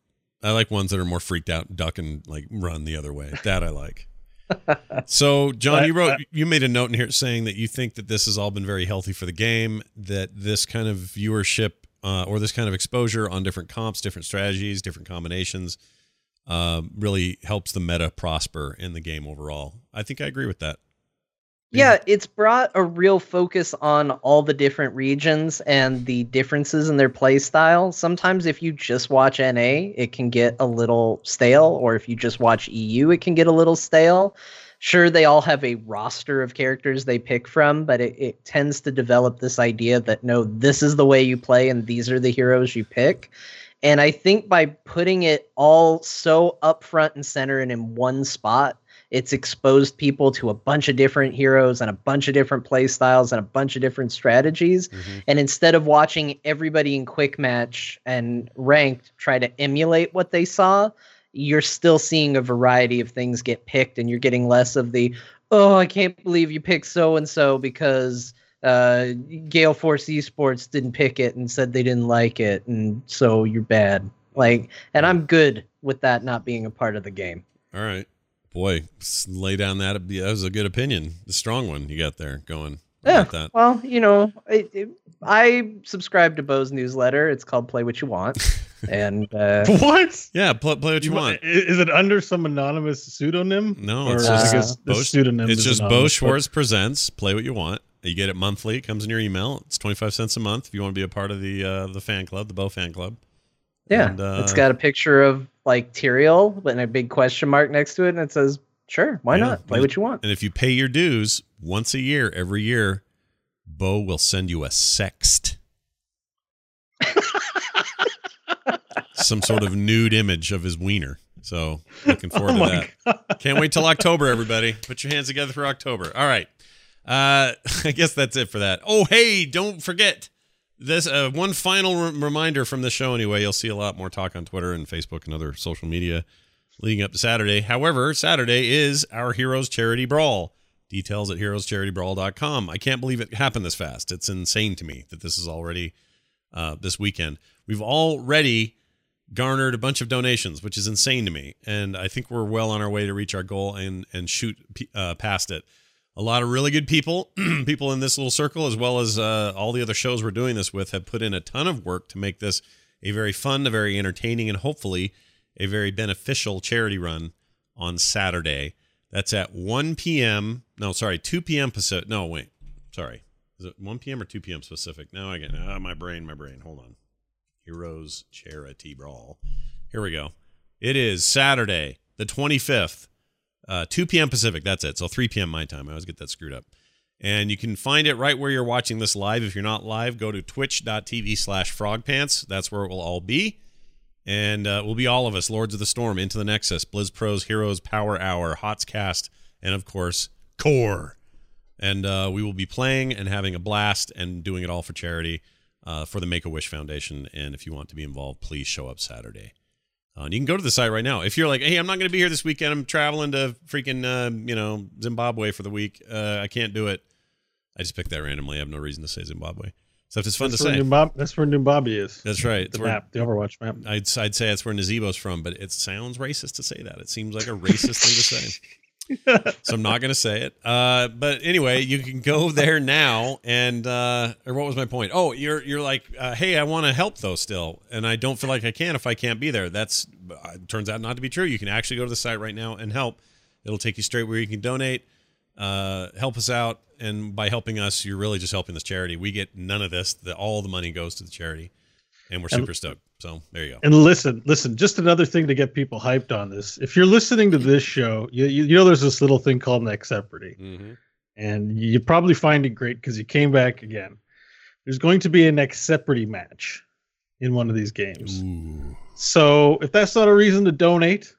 that are more freaked out, duck and like run the other way. That I like. So, John, you made a note in here saying that you think that this has all been very healthy for the game, that this kind of viewership or this kind of exposure on different comps, different strategies, different combinations really helps the meta prosper in the game overall. I think I agree with that. Yeah, it's brought a real focus on all the different regions and the differences in their play style. Sometimes if you just watch NA, it can get a little stale, or if you just watch EU, it can get a little stale. Sure, they all have a roster of characters they pick from, but it tends to develop this idea that, no, this is the way you play and these are the heroes you pick. And I think by putting it all so up front and center and in one spot, it's exposed people to a bunch of different heroes and a bunch of different play styles and a bunch of different strategies. Mm-hmm. And instead of watching everybody in quick match and ranked try to emulate what they saw, you're still seeing a variety of things get picked, and you're getting less of the, oh, I can't believe you picked so-and-so because Gale Force Esports didn't pick it and said they didn't like it, and so you're bad. And I'm good with that not being a part of the game. All right. Boy, lay down that was a good opinion. The strong one you got there going. Yeah. That. Well, I subscribe to Bo's newsletter. It's called Play What You Want. And what? Yeah, play what you want. Is it under some anonymous pseudonym? No, it's Or just I guess the pseudonym. It's is just Bo anonymous, Schwartz presents Play What You Want. You get it monthly. It comes in your email. It's 25 cents a month if you want to be a part of the fan club, the Bo fan club. Yeah, And, it's got a picture of like Tyrael, but in a big question mark next to it, and it says, "Sure, why not? Play what you want." And if you pay your dues once a year, every year, Bo will send you a sext. Some sort of nude image of his wiener. So looking forward to that. God. Can't wait till October, everybody. Put your hands together for October. All right. I guess that's it for that. Oh, hey, don't forget this. One final reminder from the show anyway. You'll see a lot more talk on Twitter and Facebook and other social media leading up to Saturday. However, Saturday is our Heroes Charity Brawl. Details at heroescharitybrawl.com. I can't believe it happened this fast. It's insane to me that this is already this weekend. We've already garnered a bunch of donations, which is insane to me. And I think we're well on our way to reach our goal and shoot past it. A lot of really good people, people in this little circle, as well as all the other shows we're doing this with, have put in a ton of work to make this a very fun, a very entertaining, and hopefully a very beneficial charity run on Saturday. That's at 1 p.m. No, sorry, 2 p.m. Pacific. No, wait. Sorry. Is it 1 p.m. or 2 p.m. Pacific? Now I get my brain. Hold on. Heroes Charity Brawl. Here we go. It is Saturday, the 25th, 2 p.m. Pacific. That's it. So 3 p.m. my time. I always get that screwed up. And you can find it right where you're watching this live. If you're not live, go to twitch.tv/frogpants. That's where it will all be. And we'll be all of us, Lords of the Storm, Into the Nexus, Blizz Pros, Heroes, Power Hour, Hotscast, and of course, Core. And we will be playing and having a blast and doing it all for charity. For the Make-A-Wish Foundation, and if you want to be involved, please show up Saturday. And you can go to the site right now. If you're like, hey, I'm not going to be here this weekend. I'm traveling to freaking, Zimbabwe for the week. I can't do it. I just picked that randomly. I have no reason to say Zimbabwe. Except it's fun to say. That's where Zimbabwe is. That's right. The map, the Overwatch map. I'd say that's where Nazebo's from, but it sounds racist to say that. It seems like a racist thing to say. So I'm not going to say it. But anyway, you can go there now. And or what was my point? Oh, you're like, hey, I want to help though still, and I don't feel like I can if I can't be there. That's turns out not to be true. You can actually go to the site right now and help. It'll take you straight where you can donate. Help us out, and by helping us, you're really just helping this charity. We get none of this. All the money goes to the charity, and we're super stoked. So there you go. And listen, just another thing to get people hyped on this. If you're listening to this show, you know there's this little thing called Nexeprity. Mm-hmm. And you probably find it great because you came back again. There's going to be a Nexeprity match in one of these games. Ooh. So if that's not a reason to donate,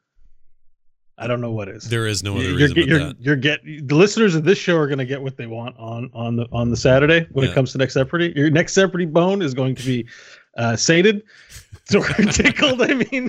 I don't know what is. There is no other reason but that. The listeners of this show are going to get what they want on the Saturday when it comes to Nexeprity. Your Nexeprity bone is going to be sated, so tickled. I mean,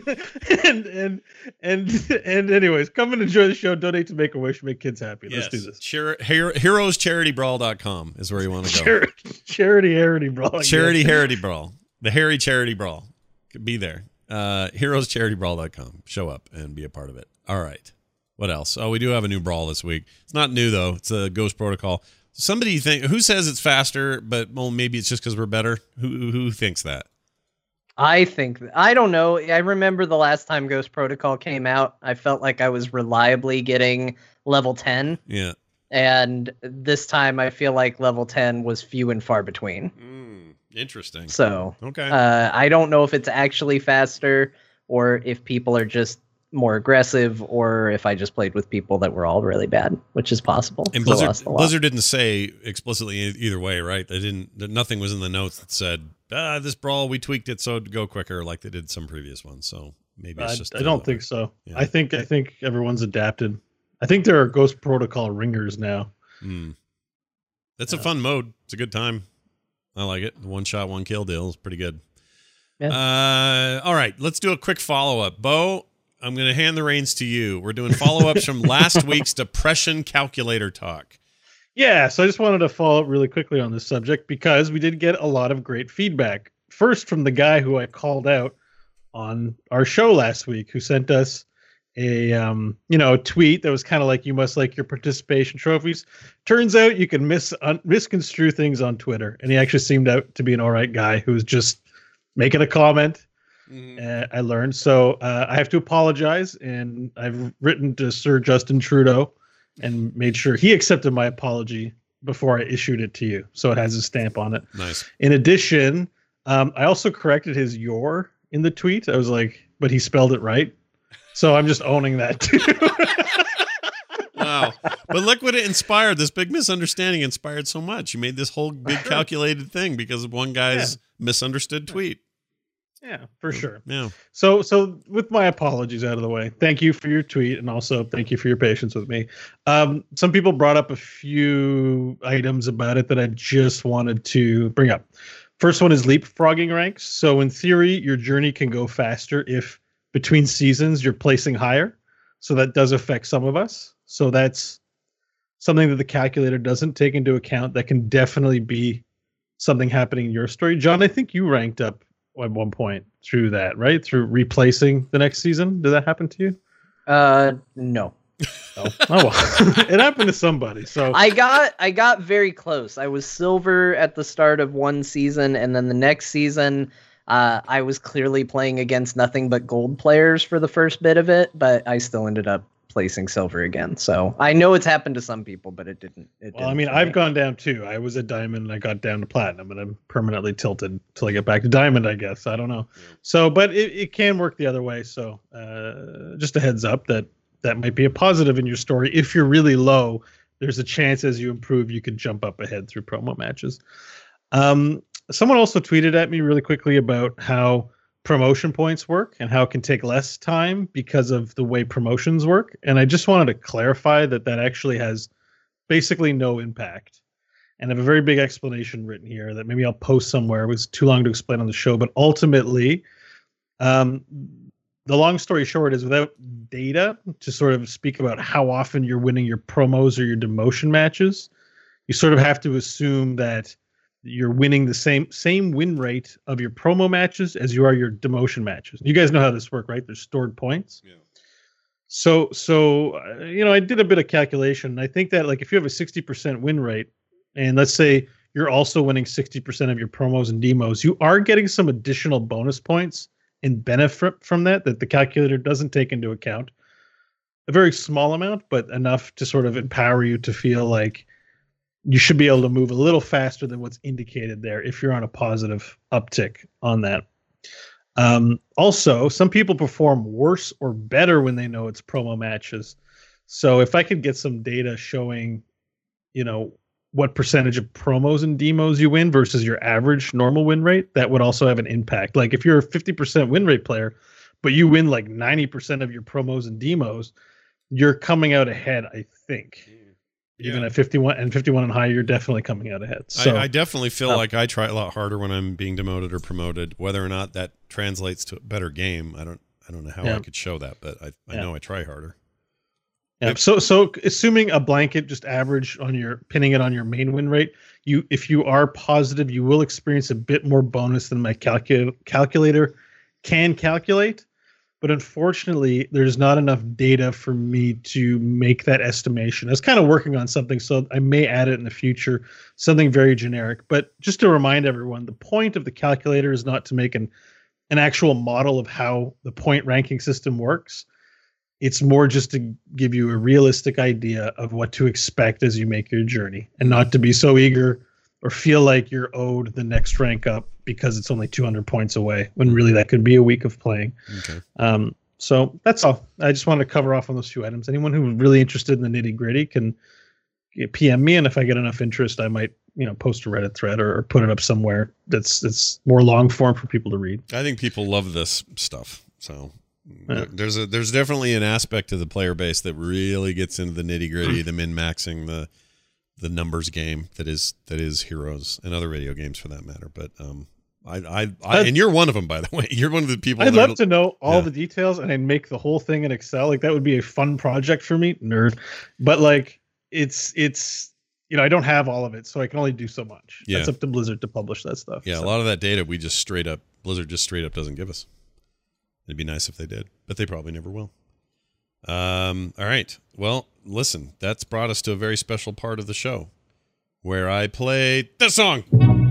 and anyways, come and enjoy the show. Donate to Make-A-Wish, make kids happy. Let's do this. HeroesCharityBrawl.com is where you want to go. Charity Brawl. Charity Brawl. The Harry Charity Brawl. Be there. HeroesCharityBrawl.com. Show up and be a part of it. All right. What else? Oh, we do have a new brawl this week. It's not new though. It's a Ghost Protocol. Somebody who says it's faster, but maybe it's just because we're better. Who thinks that? I don't know. I remember the last time Ghost Protocol came out, I felt like I was reliably getting level 10. Yeah. And this time I feel like level 10 was few and far between. Interesting. So, okay. I don't know if it's actually faster or if people are just more aggressive or if I just played with people that were all really bad, which is possible. And Blizzard didn't say explicitly either way, right? Nothing was in the notes that said, this brawl, we tweaked it so it'd go quicker like they did some previous ones. So maybe it's just... I don't think so. Yeah. I think everyone's adapted. I think there are Ghost Protocol ringers now. That's a fun mode. It's a good time. I like it. The one shot, one kill deal is pretty good. Yeah. All right, let's do a quick follow-up. Bo, I'm going to hand the reins to you. We're doing follow-ups from last week's depression calculator talk. Yeah, so I just wanted to follow up really quickly on this subject because we did get a lot of great feedback. First, from the guy who I called out on our show last week, who sent us a tweet that was kind of like, you must like your participation trophies. Turns out you can misconstrue things on Twitter, and he actually seemed out to be an all right guy who was just making a comment. I learned, so I have to apologize, and I've written to Sir Justin Trudeau and made sure he accepted my apology before I issued it to you, so it has his stamp on it. Nice. In addition, I also corrected his "your" in the tweet. I was like, but he spelled it right, so I'm just owning that too. Wow. But look what it inspired. This big misunderstanding inspired so much. You made this whole big calculated thing because of one guy's misunderstood tweet. Yeah, for sure. Yeah. So with my apologies out of the way, thank you for your tweet, and also thank you for your patience with me. Some people brought up a few items about it that I just wanted to bring up. First one is leapfrogging ranks. So in theory, your journey can go faster if between seasons you're placing higher. So that does affect some of us. So that's something that the calculator doesn't take into account. That can definitely be something happening in your story. John, I think you ranked up at one point through that, right? Through replacing the next season. Did that happen to you? No. Oh well. It happened to somebody. So I got very close. I was silver at the start of one season, and then the next season, I was clearly playing against nothing but gold players for the first bit of it, but I still ended up placing silver again. So I know it's happened to some people, but it didn't. Well, I mean, I've gone down too. I was a diamond and I got down to platinum, and I'm permanently tilted till I get back to diamond, I guess. I don't know. Yeah. So, but it can work the other way. So just a heads up that might be a positive in your story. If you're really low, there's a chance as you improve, you could jump up ahead through promo matches. Someone also tweeted at me really quickly about how promotion points work and how it can take less time because of the way promotions work. And I just wanted to clarify that actually has basically no impact. And I have a very big explanation written here that maybe I'll post somewhere. It was too long to explain on the show, but ultimately, the long story short is, without data to sort of speak about how often you're winning your promos or your demotion matches, you sort of have to assume that you're winning the same win rate of your promo matches as you are your demotion matches. You guys know how this works, right? There's stored points. Yeah. So I did a bit of calculation. I think that, like, if you have a 60% win rate, and let's say you're also winning 60% of your promos and demos, you are getting some additional bonus points and benefit from that the calculator doesn't take into account. A very small amount, but enough to sort of empower you to feel like you should be able to move a little faster than what's indicated there if you're on a positive uptick on that. Also, some people perform worse or better when they know it's promo matches. So if I could get some data showing, what percentage of promos and demos you win versus your average normal win rate, that would also have an impact. Like if you're a 50% win rate player, but you win like 90% of your promos and demos, you're coming out ahead, I think. Even at 51 and higher, you're definitely coming out ahead. So I definitely feel like I try a lot harder when I'm being demoted or promoted. Whether or not that translates to a better game, I don't know how I could show that, but I know I try harder. Yeah. So assuming a blanket just average on pinning it on your main win rate, if you are positive, you will experience a bit more bonus than my calculator can calculate. But unfortunately, there's not enough data for me to make that estimation. I was kind of working on something, so I may add it in the future, something very generic. But just to remind everyone, the point of the calculator is not to make an actual model of how the point ranking system works. It's more just to give you a realistic idea of what to expect as you make your journey, and not to be so eager or feel like you're owed the next rank up because it's only 200 points away, when really that could be a week of playing. Okay. So that's all. I just wanted to cover off on those two items. Anyone who's really interested in the nitty gritty can PM me, and if I get enough interest, I might post a Reddit thread or put it up somewhere that's more long form for people to read. I think people love this stuff. So there's definitely an aspect to the player base that really gets into the nitty gritty, the min maxing, the numbers game that is Heroes and other radio games for that matter. But I and you're one of them, by the way. You're one of the people. I'd love to know all the details, and I'd make the whole thing in Excel. Like, that would be a fun project for me, nerd. But like, it's I don't have all of it, so I can only do so much. Yeah. It's up to Blizzard to publish that stuff. Yeah, so. A lot of that data Blizzard just straight up doesn't give us. It'd be nice if they did, but they probably never will. All right. Well, listen, that's brought us to a very special part of the show where I play this song.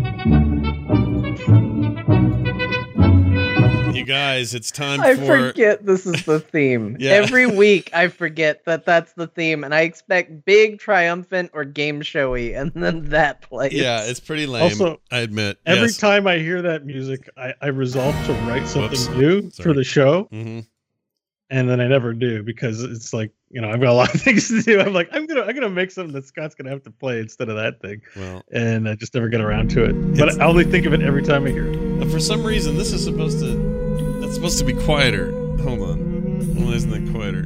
You guys, it's time I for... forget this is the theme. Yeah. Every week I forget that that's the theme, and I expect big, triumphant, or game showy, and then that plays. Yeah, it's pretty lame, Also, I admit. Every Yes. time I hear that music, I resolve to write something Whoops. new Sorry. for the show, Mhm. and then I never do because it's like, I've got a lot of things to do. I'm like, I'm gonna make something that Scott's gonna have to play instead of that thing, Well, and I just never get around to it. But It's- I only think of it every time I hear it. but for some reason, this is supposed to be quieter. Hold on. Why isn't that quieter?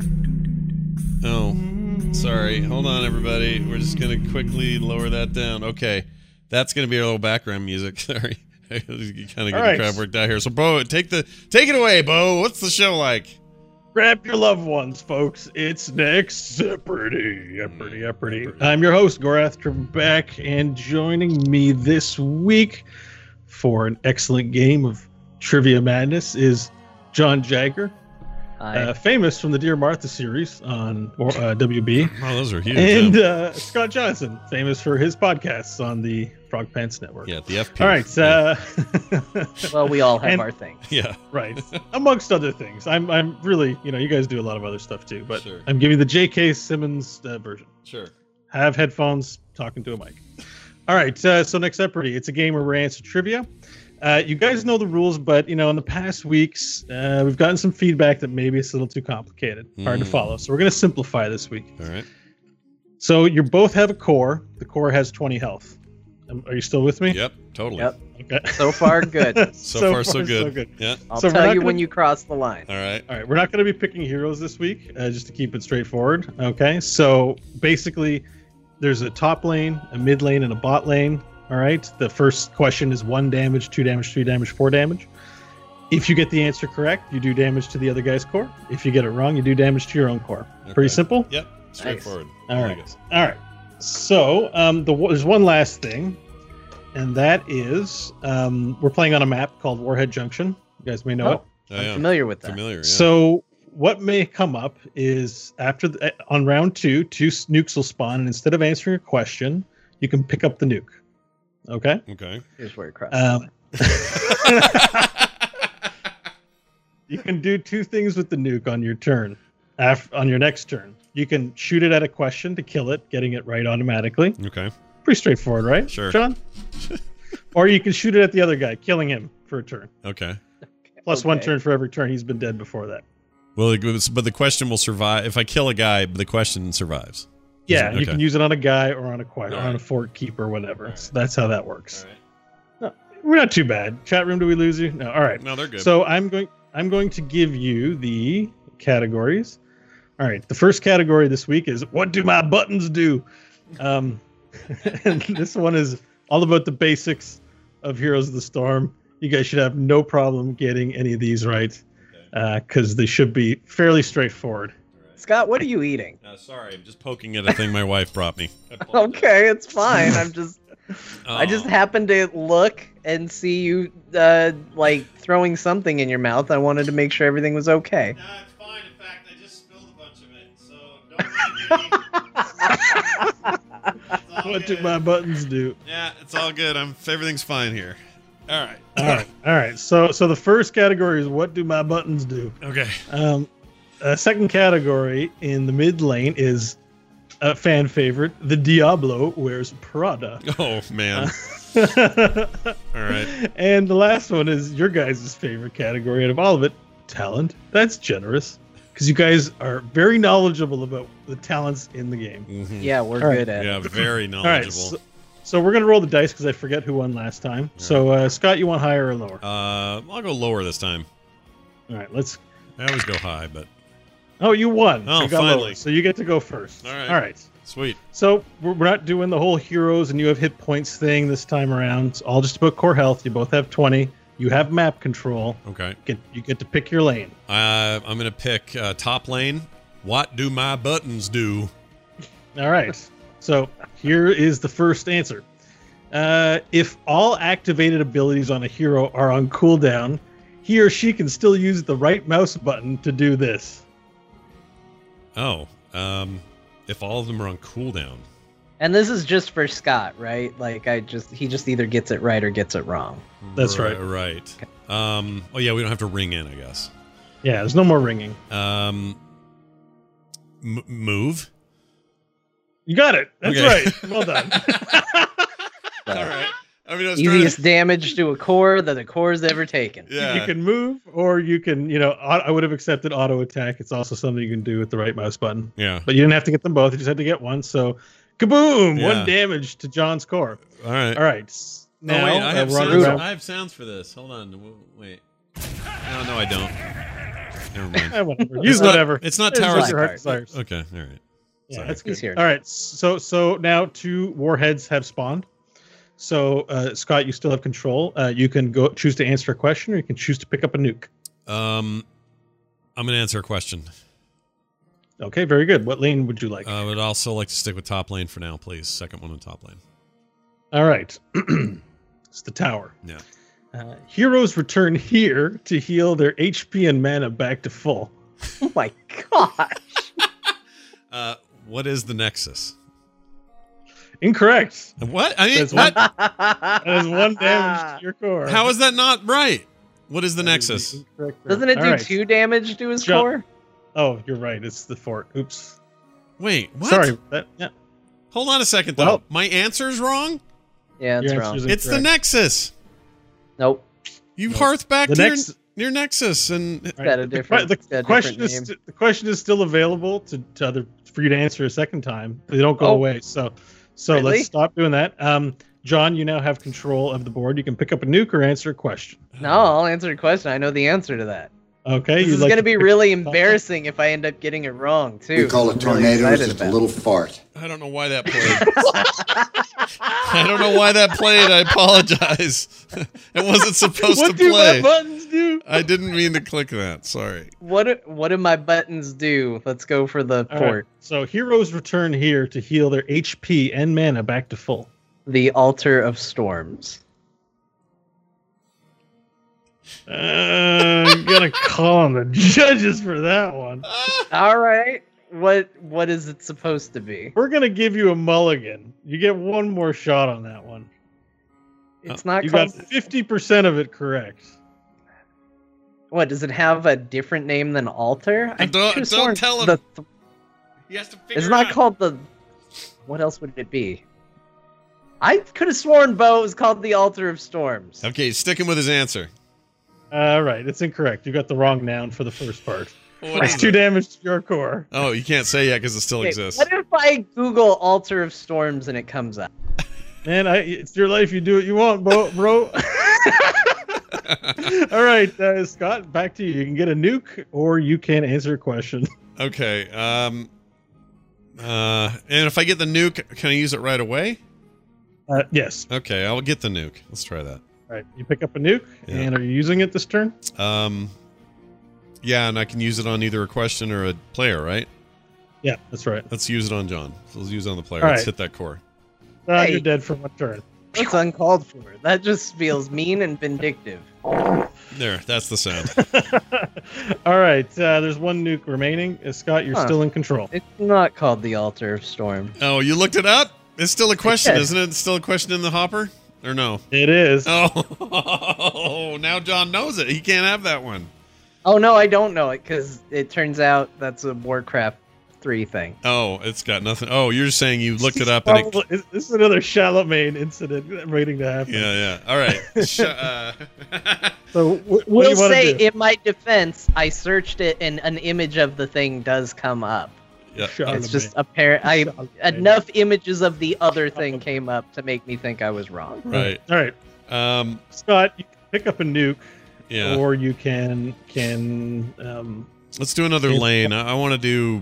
Oh, sorry. Hold on, everybody. We're just going to quickly lower that down. Okay. That's going to be our little background music. Sorry. You kind of get All the right. crap worked out here. So, Bo, take it away, Bo. What's the show like? Grab your loved ones, folks. It's next Jeopardy. I'm your host, Gorath Trebek, and joining me this week for an excellent game of Trivia Madness is John Jagger, famous from the Dear Martha series on WB, Oh, those are huge. and Scott Johnson, famous for his podcasts on the Frog Pants Network. yeah, the FP. All right. Well, we all have And- our things. Yeah. Right. Amongst other things. I'm really, you guys do a lot of other stuff too, but Sure. I'm giving the J.K. Simmons version. Sure. Have headphones, talking to a mic. All right. So next Jeopardy, it's a game where we answer trivia. You guys know the rules, but in the past weeks, we've gotten some feedback that maybe it's a little too complicated, hard to follow. So we're going to simplify this week. All right. So you both have a core. The core has 20 health. Are you still with me? Yep, totally. Yep. Okay. So far, good. So far, so good. Yeah. I'll So we're tell not you gonna- when you cross the line. All right. All right, we're not going to be picking heroes this week, just to keep it straightforward. Okay, so basically, there's a top lane, a mid lane, and a bot lane. All right, the first question is 1 damage, 2 damage, 3 damage, 4 damage. If you get the answer correct, you do damage to the other guy's core. If you get it wrong, you do damage to your own core. Pretty Okay. simple. Yep. Straightforward. All I right. like it. All right. So there's one last thing, and that is we're playing on a map called Warhead Junction. You guys may know it. Oh, I'm yeah. familiar with that. Familiar. Yeah. So what may come up is after on round 2, 2 nukes will spawn, and instead of answering a question, you can pick up the nuke. Okay. Okay. Here's where it crosses the line. You can do 2 things with the nuke on your turn. On your next turn, you can shoot it at a question to kill it, getting it right automatically. Okay. Pretty straightforward, right? Sure. John. Or you can shoot it at the other guy, killing him for a turn. Okay. Plus 1 Okay. turn for every turn he's been dead before that. Well, but the question will survive. If I kill a guy, the question survives. Yeah, Okay. you can use it on a guy or on a or on a Alright. fort keeper or whatever. Alright. So that's how that works. All We're not too bad. Chat room, do we lose you? No. All right. No, they're good. So I'm going to give you the categories. All right. The first category this week is what do my buttons do? And this one is all about the basics of Heroes of the Storm. You guys should have no problem getting any of these right, because they should be fairly straightforward. Scott, what are you eating? Sorry, I'm just poking at a thing my wife brought me. I apologize. Okay, it's fine. I just Oh. happened to look and see you like throwing something in your mouth. I wanted to make sure everything was okay. No, it's fine. In fact, I just spilled a bunch of it, so don't blame me. It's all What do good. my buttons do? Yeah, it's all good. Everything's fine here. All right. All right. So the first category is what do my buttons do? Okay. Second category in the mid lane is a fan favorite. The Diablo wears Prada. Oh man. All right. And the last one is your guys' favorite category out of all of it, talent. That's generous because you guys are very knowledgeable about the talents in the game. Mhm. Yeah, we're All right. good at Yeah, it. very All right. knowledgeable. So we're gonna roll the dice because I forget who won last time. So Scott, you want higher or lower? I'll go lower this time. All right. Let's. I always go high, but Oh, you won. Oh, You got finally. lower, so you get to go first. All right. All right. sweet. So we're not doing the whole heroes and you have hit points thing this time around. It's all just about core health. You both have 20. You have map control. Okay. You get to pick your lane. I'm gonna pick top lane. What do my buttons do? All right. So here is the first answer. If all activated abilities on a hero are on cooldown, he or she can still use the right mouse button to do this. Oh, if all of them are on cooldown. And this is just for Scott, right? Like he just either gets it right or gets it wrong. That's right. Right. Oh yeah, we don't have to ring in, I guess. Yeah, there's no more ringing. Move. You got it. That's Okay. right. Well done. All right. I mean, I was Easiest damage to a core that a core's ever taken. Yeah. You can move, or you can, I would have accepted auto attack. It's also something you can do with the right mouse button. Yeah. But you didn't have to get them both. You just had to get one. So, kaboom! Yeah. 1 damage to John's core. All right. All right. Now, Wait, I have we're on sounds. round- I have sounds for this. Hold on. Wait. No, I don't. Never mind. Whatever. Use whatever. It's not It's Tower. what your heart desires. Okay. All right. Yeah, Sorry. that's good. He's here. All right. So now 2 warheads have spawned. So Scott, you still have control. You can choose to answer a question, or you can choose to pick up a nuke. I'm gonna answer a question. Okay, very good. What lane would you like? I would also like to stick with top lane for now, please. Second one on top lane. All right. It's the tower. Yeah. Heroes return here to heal their HP and mana back to full. Oh my gosh. What is the Nexus? Incorrect. What? I mean, That's what? That is 1 damage to your core. How is that not right? What is the Nexus? Incorrect. Doesn't it All do right. 2 damage to his Jump. core? Oh, you're right. It's the fort. Oops. Wait, what? Sorry. Hold on a second, though. Well- My answer's wrong? Yeah, that's Your wrong. answer's It's the incorrect. Nexus. Nope. You hearth back The to next- your Nexus, and Right. got a different- the got a question different is the question is still available to other for you to answer a second time. They don't go Oh. away. So Really? let's stop doing that. John, you now have control of the board. You can pick up a nuke or answer a question. No, I'll answer a question. I know the answer to that. Okay. This you'd is like going to to be pick- really embarrassing if I end up getting it wrong, too. We call it I'm really tornadoes. excited It's a about little fart. I don't know why that played. I don't know why that played. I apologize. It wasn't supposed What to do play. my buttons do? I didn't mean to click that. Sorry. What do my buttons do? Let's go for the All fort. right. So heroes return here to heal their HP and mana back to full. The Altar of Storms. I'm gonna call on the judges for that one. All right. What is it supposed to be? We're gonna give you a mulligan. You get one more shot on that one. It's not You called. got 50% of it correct. What does it have a different name than altar? I Don't- could've don't sworn tell him. He has to figure It's not called the. What else would it be? I could have sworn, Bo, it was called the Altar of Storms. Okay, sticking with his answer. All right, it's incorrect. You got the wrong noun for the first part. What It's is 2 it? damage to your core. Oh, you can't say yet because it still Okay, exists. what if I Google Altar of Storms and it comes up? Man, it's your life. You do what you want, bro. All right, Scott, back to you. You can get a nuke, or you can answer a question. Okay. And if I get the nuke, can I use it right away? Yes. Okay, I'll get the nuke. Let's try that. All right, you pick up a nuke, Yeah. and are you using it this turn? Yeah, and I can use it on either a question or a player, right? Yeah, that's right. Let's use it on John. So let's use it on the player. All Let's right. hit that core. Hey. You're dead for 1 turn. That's uncalled for. That just feels mean and vindictive. There, that's the sound. All right, there's 1 nuke remaining. Scott, you're Huh. still in control. It's not called the Altar of Storm. Oh, you looked it up? It's still a question, did. isn't it? It's still a question in the hopper? Or no? It is. Oh, now John knows it. He can't have that one. Oh no, I don't know it because it turns out that's a Warcraft 3 thing. Oh, it's got nothing. Oh, you're just saying you looked it up and it... Probably- this is another Charlemagne incident waiting to happen. Yeah, yeah. All right. So what do We'll you want say, to do? in my defense, I searched it and an image of the thing does come up. Yeah. It's just apparent. Enough images of the other thing came up to make me think I was wrong. Right. All right, Scott, you can pick up a nuke, Yeah. or you can Let's do another Yes. lane. I want to do...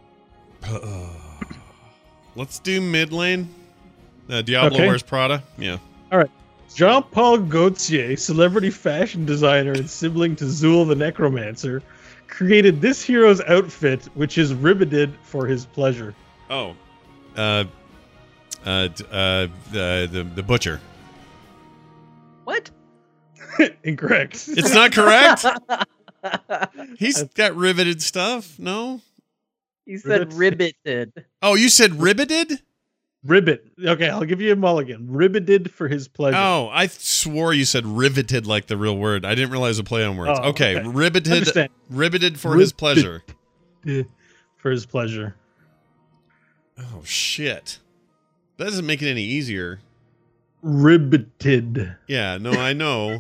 let's do mid lane. Diablo Okay. Wears Prada. Yeah. Jean-Paul Gaultier, celebrity fashion designer and sibling to Zool the Necromancer, created this hero's outfit, which is riveted for his pleasure. Oh. The butcher. What? Incorrect. It's not correct. He's got riveted stuff. No. It's not correct. He's got riveted stuff. No. It's not correct. He's got riveted stuff. No. He said Ribbit. ribbited. Oh, you said ribbited? Ribbit. Oh, you said ribbited? Ribbit. Okay, I'll give you a mulligan. Ribbited for his pleasure. Oh, I swore you said riveted like the real word. I didn't realize a play on words. Oh, okay, okay. riveted, Understand. riveted for his pleasure. For his pleasure. Oh shit, that doesn't make it any easier. Ribbited. Yeah, no, I know.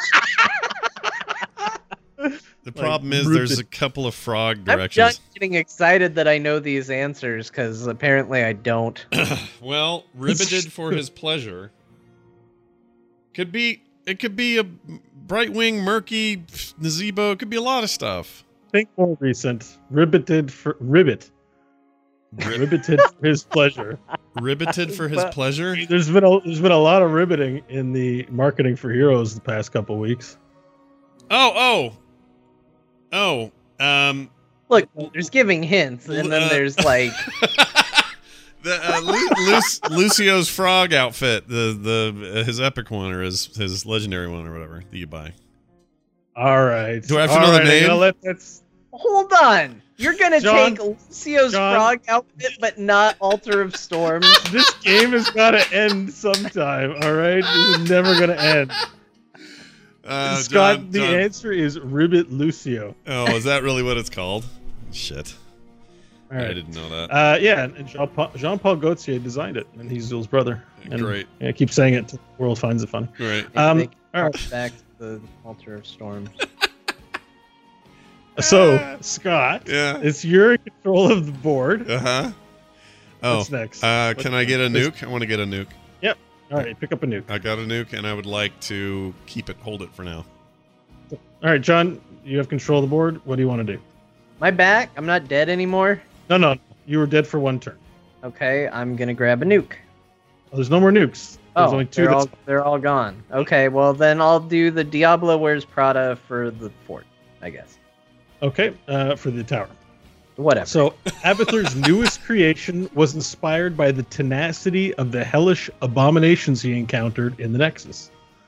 The problem is ribbit. there's a couple of frog I'm directions. just getting excited that I know these answers because apparently I don't. Well, riveted for his pleasure. It could be a bright wing, murky gazebo. It could be a lot of stuff. Think more recent. Ribbited for ribbit. Ribbited for his pleasure. Riveted for his pleasure. There's been a lot of ribbiting in the marketing for Heroes the past couple weeks. Look, there's giving hints, and then there's like the Lucio's frog outfit, his epic one or his legendary one or whatever that you buy. All right. Do I have to know the name? I'm gonna let hold on. You're gonna John- take Lucio's John- frog outfit, but not Altar of Storms. this game has got to end sometime. All right, this is never gonna end. Scott, the answer is Ribbit Lucio. Oh, is that really what it's called? Shit. All right. I didn't know that. Yeah, and Jean-Paul Gaultier designed it, and he's Zul's brother. And, Great. Yeah, I keep saying it. The world finds it funny. Great. All They right. can back to the Altar of Storms. So, Scott, Yeah. it's you're in control of the board. Uh-huh. Oh. What's next? Can I get a nuke? I want to get a nuke. All right, pick up a nuke. I got a nuke, and I would like to hold it for now. All right, John, you have control of the board. What do you want to do? My back? I'm not dead anymore. No, you were dead for one turn. Okay, I'm gonna grab a nuke. Oh, there's no more nukes. There's Oh, only two. they're all gone. Okay, well then I'll do the Diablo Wears Prada for the fort, I guess. Okay, for the tower. Whatever. So, Abathur's newest creation was inspired by the tenacity of the hellish abominations he encountered in the Nexus.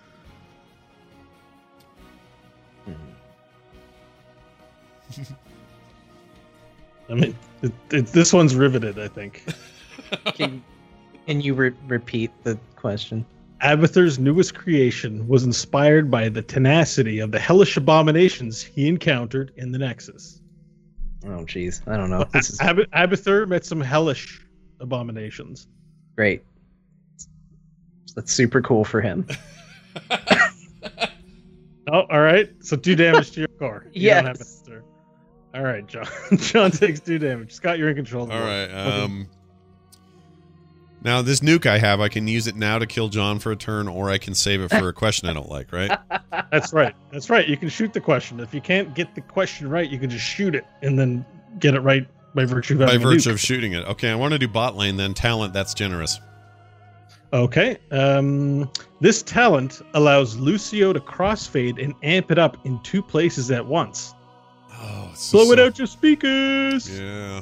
I mean, this one's riveted, I think. Can you repeat the question? Abathur's newest creation was inspired by the tenacity of the hellish abominations he encountered in the Nexus. Oh, jeez. I don't know. This is Abathur met some hellish abominations. great. That's super cool for him. Oh, all right. So 2 damage to your core. You don't have Yes. Abathur. All right, John. John takes 2 damage. Scott, you're in control. Of the All board. right. Now, this nuke I have, I can use it now to kill John for a turn, or I can save it for a question I don't like, right? That's right. That's right. You can shoot the question. If you can't get the question right, you can just shoot it and then get it right by virtue of By having a virtue nuke. of shooting it. Okay, I want to do bot lane then. Talent, that's generous. Okay. This talent allows Lucio to crossfade and amp it up in 2 places at once. Oh, it's Blow it so- out your speakers. Yeah.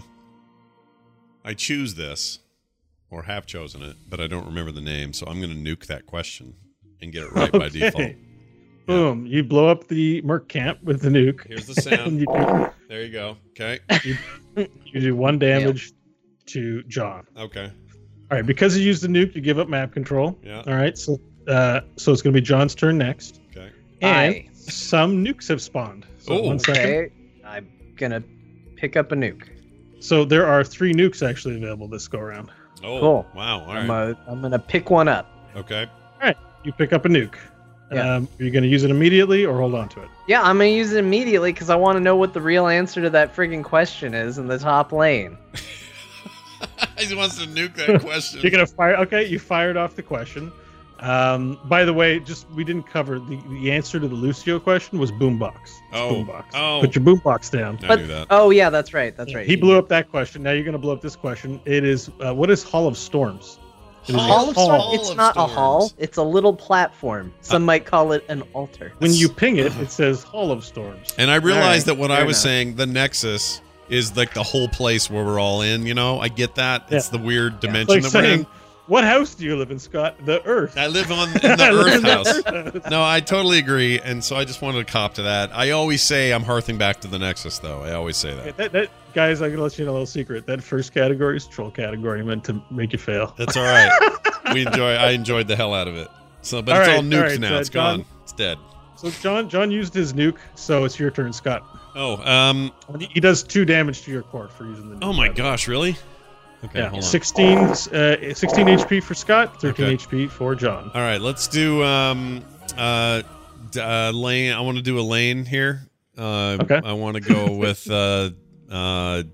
I choose this, or have chosen it, but I don't remember the name, so I'm going to nuke that question and get it right by Okay. default. Boom. You blow up the Merc camp with the nuke. Here's the And sound. you There you go. Okay. do 1 damage to John. Okay. All right. Because you used the nuke, you give up map control. Yeah. All right. So it's going to be John's turn next. Okay. And Aye. some nukes have spawned. So Oh. 1 second. Okay, I'm gonna pick up a nuke. So there are 3 nukes actually available this go around. Oh, Cool. wow. All I'm right. gonna pick one up. Okay. You pick up a nuke. Yeah. Are you going to use it immediately or hold on to it? Yeah, I'm gonna use it immediately because I want to know what the real answer to that friggin' question is in the top lane. He wants to nuke that question. You're going to fire. Okay. You fired off the question. By the way, we didn't cover the answer to the Lucio question was boombox. It's Oh. boombox. Oh. Put your boombox down. I knew that. Oh yeah, that's right. That's right. He blew up that question. Now you're going to blow up this question. It is what is Hall of Storms? It is a Hall of hall. Storms. It's not a hall. It's a little platform. Some might call it an altar. When you ping it, it says Hall of Storms. And I realized All right, that what I fair was enough. saying, the Nexus, is like the whole place where we're all in, you know? I get that. It's the weird dimension Like that we're saying, in. what house do you live in, Scott? The Earth. I live in the I live Earth in the house. Earth house. No, I totally agree, and so I just wanted to cop to that. I always say I'm hearthing back to the Nexus, though. I always say that. guys, I'm gonna let you know a little secret. That first category is troll category, meant to make you fail. That's all right. I enjoyed the hell out of it. So, but it's all nuked now. It's gone. It's dead. So John used his nuke, so it's your turn, Scott. Oh, he does 2 damage to your core for using the nuke. Oh my gosh, really? Okay, yeah, hold on. 16 HP for Scott, 13 HP for John. All right, let's do lane. I want to do a lane here. Okay. I want to go with I'm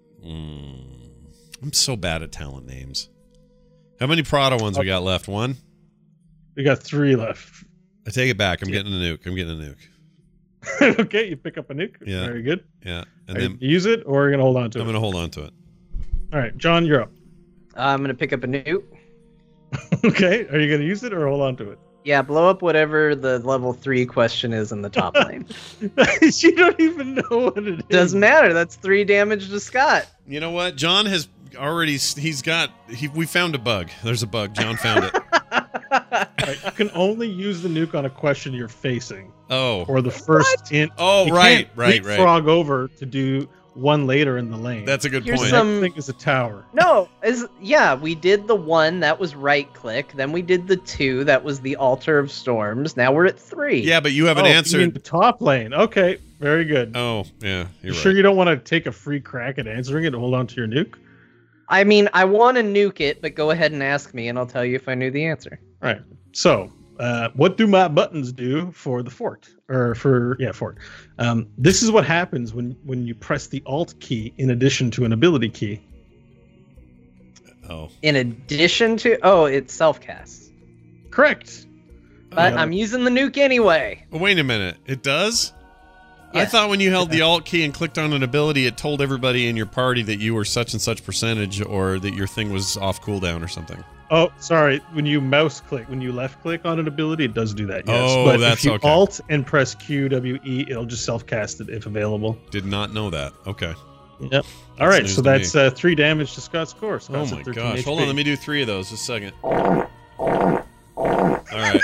so bad at talent names. How many Prada ones we got left? 1? We got 3 left. I take it back. I'm getting a nuke. Okay, you pick up a nuke. Yeah. Very good. Yeah. And Are then you use it, or are you gonna hold on to it? I'm gonna hold on to it. All right, John, you're up. I'm gonna pick up a nuke. Okay, are you gonna use it or hold on to it? Yeah, blow up whatever the level 3 question is in the top lane. You don't even know what it is. Doesn't matter. That's 3 damage to Scott. You know what? John has already. We found a bug. There's a bug. John found it. Right, you can only use the nuke on a question you're facing. Oh. Or the first int. Oh, you right. can't leapfrog over to do one later in the lane. That's a good Here's point. The next thing is a tower. No, we did the 1 that was right click. Then we did the 2 that was the Altar of Storms. Now we're at 3. Yeah, but you haven't You answered. mean the top lane. Okay, very good. Oh, yeah. You're Sure right. you don't want to take a free crack at answering it and hold on to your nuke? I mean, I want to nuke it, but go ahead and ask me, and I'll tell you if I knew the answer. All right. So, what do my buttons do for the fort? Fort. This is what happens when you press the Alt key in addition to an ability key. Oh. In addition to... it's self-cast. Correct. But I'm using the nuke anyway. Wait a minute. It does? I Yeah. thought when you held the Alt key and clicked on an ability, it told everybody in your party that you were such and such percentage, or that your thing was off cooldown or something. Oh, sorry. When you left click on an ability, it does do that. Yes. Oh, but that's if you okay. Alt and press QWE, it'll just self-cast it if available. Did not know that. Okay. Yep. All right. news So to that's 3 damage to Scott's core. Oh Scott's my at 13 gosh. HP. Hold on. Let me do 3 of those. Just a second. All right.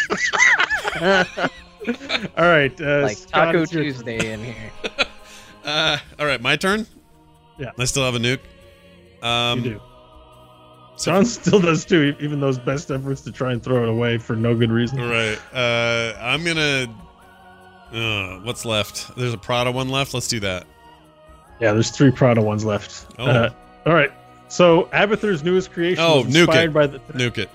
All right. Like Scott, Taco it's your- Tuesday in here. All right. My turn? Yeah. I still have a nuke. You do. John still does too, even those best efforts to try and throw it away for no good reason. Right. I'm gonna. What's left? There's a Prada one left. Let's do that. Yeah, there's 3 Prada ones left. Oh. All right. So Abathur's newest creation Oh, was nuke inspired it. by the. Nuke it.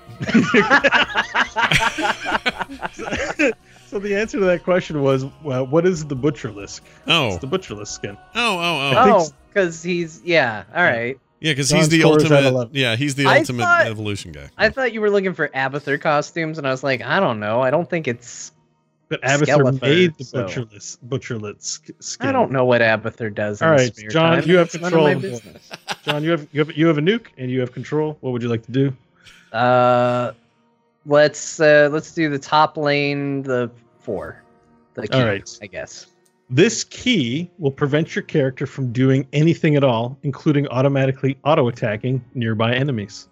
So the answer to that question was, well, what is the Butcherlisk? Oh. It's the Butcherlisk skin. Oh. Because he's... Yeah, all right. Yeah, because John's he's the score is at ultimate. 11. Yeah, he's the I ultimate thought- evolution guy. I thought you were looking for Abathur costumes, and I was like, I don't know. I don't think it's... But Abathur Skeletor, made the so- Butcherlisk skin. I don't know what Abathur does in All his right, spare John, time. you have It's none of control my of the- business. John, you have a nuke and you have control. What would you like to do? Let's do the top lane, the 4. The key, All right. I guess. This key will prevent your character from doing anything at all, including automatically auto-attacking nearby enemies.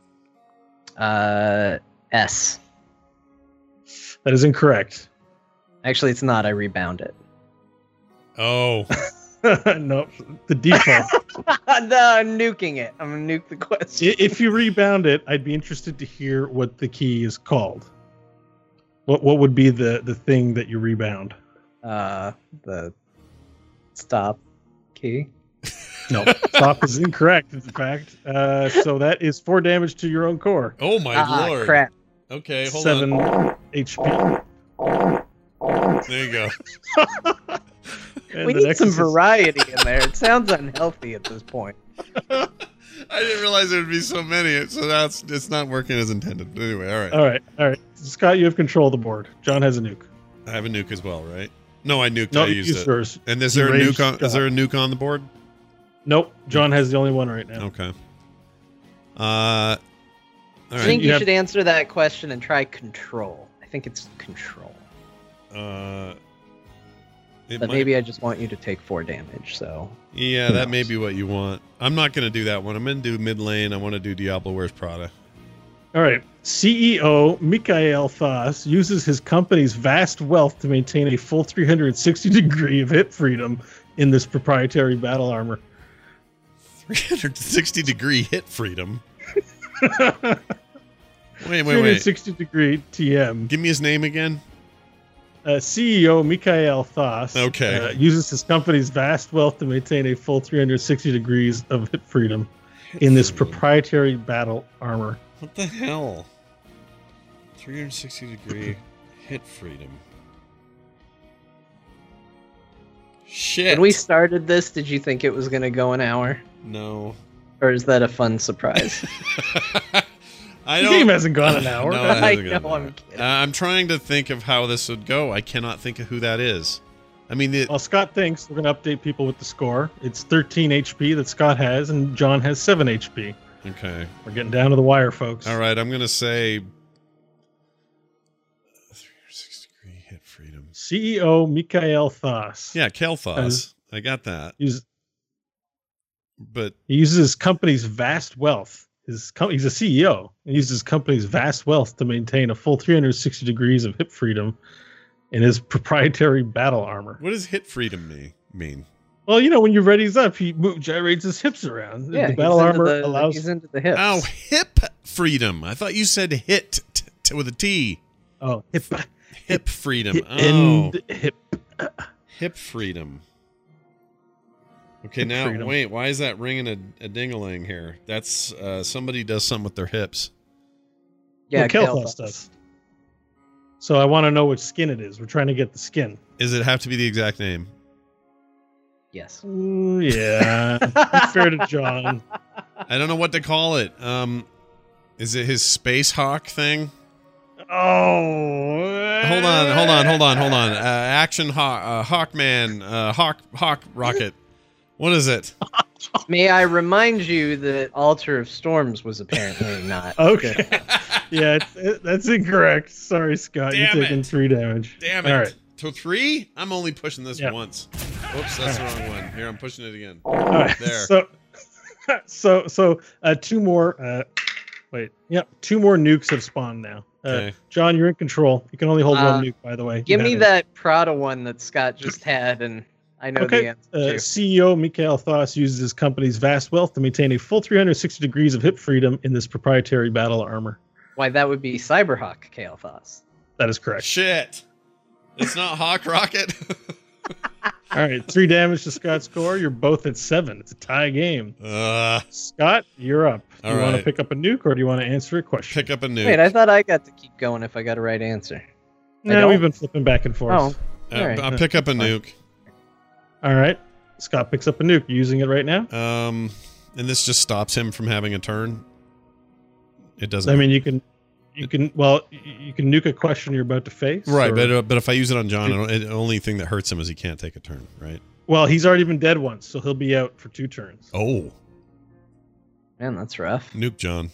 S. That is incorrect. Actually, it's not. I rebound it. Oh. No, the default. No, I'm nuking it. I'm gonna nuke the question. If you rebound it, I'd be interested to hear what the key is called. What would be the thing that you rebound? The stop key. No, stop is incorrect. In fact, so that is 4 damage to your own core. Oh my lord. Crap. Okay, hold 7 on. HP. There you go. And We the need next some is- variety in there. It sounds unhealthy at this point. I didn't realize there would be so many, so that's it's not working as intended. Anyway, all right. All right. Scott, you have control of the board. John has a nuke. I have a nuke as well, right? No, I nuked. No, I you used used it. yours. And is You there a raised nuke on? Scott. Is there a nuke on the board? Nope. John has the only one right now. Okay. All I right. think You you have- should answer that question and try control. I think it's control. It But might- maybe I just want you to take 4 damage, so... Yeah, that may be what you want. I'm not going to do that one. I'm going to do mid lane. I want to do Diablo Wears Prada. All right. CEO Mikhail Foss uses his company's vast wealth to maintain a full 360 degree of hit freedom in this proprietary battle armor. 360-degree hit freedom. Wait. 360-degree TM. Give me his name again. CEO Mikhail Thas uses his company's vast wealth to maintain a full 360 degrees of hit freedom in this proprietary battle armor. What the hell? 360-degree hit freedom. Shit. When we started this, did you think it was going to go an hour? No. Or is that a fun surprise? The game hasn't gone an hour. No, I know, I'm kidding. I'm trying to think of how this would go. I cannot think of who that is. I mean, Well, Scott thinks we're going to update people with the score. It's 13 HP that Scott has, and John has 7 HP. okay. We're getting down to the wire, folks. All right, I'm going to say 360-degree hit freedom. CEO Mikhail Thas. Yeah, Kel'Thas. I got that. He But uses his company's vast wealth. He's a CEO. He uses his company's vast wealth to maintain a full 360 degrees of hip freedom in his proprietary battle armor. what does hit freedom mean? Well, when you readies up, he gyrates his hips around. Yeah, the battle armor he's allows. into the hips. Oh, hip freedom. I thought you said hit with a T. Oh, Hip freedom. and hip. Hip freedom. Okay, Hip now freedom. wait. Why is that ringing a ding-a-ling here? That's somebody does something with their hips. Yeah, Kel'Thas does. So I want to know which skin it is. We're trying to get the skin. Does it have to be the exact name? Yes. Yeah, unfair to John. I don't know what to call it. Is it his Space Hawk thing? Oh, Hold on. Action Hawk, Hawkman, Hawk Rocket. What is it? May I remind you that Altar of Storms was apparently not. Okay. Yeah, that's incorrect. Sorry, Scott. Damn You're taking it. 3 damage. Damn it. All right. To 3? I'm only pushing this Yeah. once. Oops, that's the wrong one. Here, I'm pushing it again. All right. There. So 2 more. Wait. Yep. 2 more nukes have spawned now. Okay. John, you're in control. You can only hold 1 nuke, by the way. Give You me have it. that Prada one that Scott just had, and I know the Okay. answer too. CEO Mikhail Thas uses his company's vast wealth to maintain a full 360 degrees of hip freedom in this proprietary battle armor. Why, that would be Cyberhawk Kel'Thas. That is correct. Shit. It's not Hawk Rocket. All right. 3 damage to Scott's score. You're both at 7. It's a tie game. Scott, you're up. Do you All want to right. pick up a nuke or do you want to answer a question? Pick up a nuke. Wait, I thought I got to keep going if I got a right answer. I No, don't? we've been flipping back and forth. Oh, all right. I'll pick up a nuke. All right. Scott picks up a nuke. You using it right now? And this just stops him from having a turn. It doesn't. I mean, you can nuke a question you're about to face. right, or- but if I use it on John, the only thing that hurts him is he can't take a turn, right? well, he's already been dead once, so he'll be out for 2 turns. Oh, Man, that's rough. nuke John.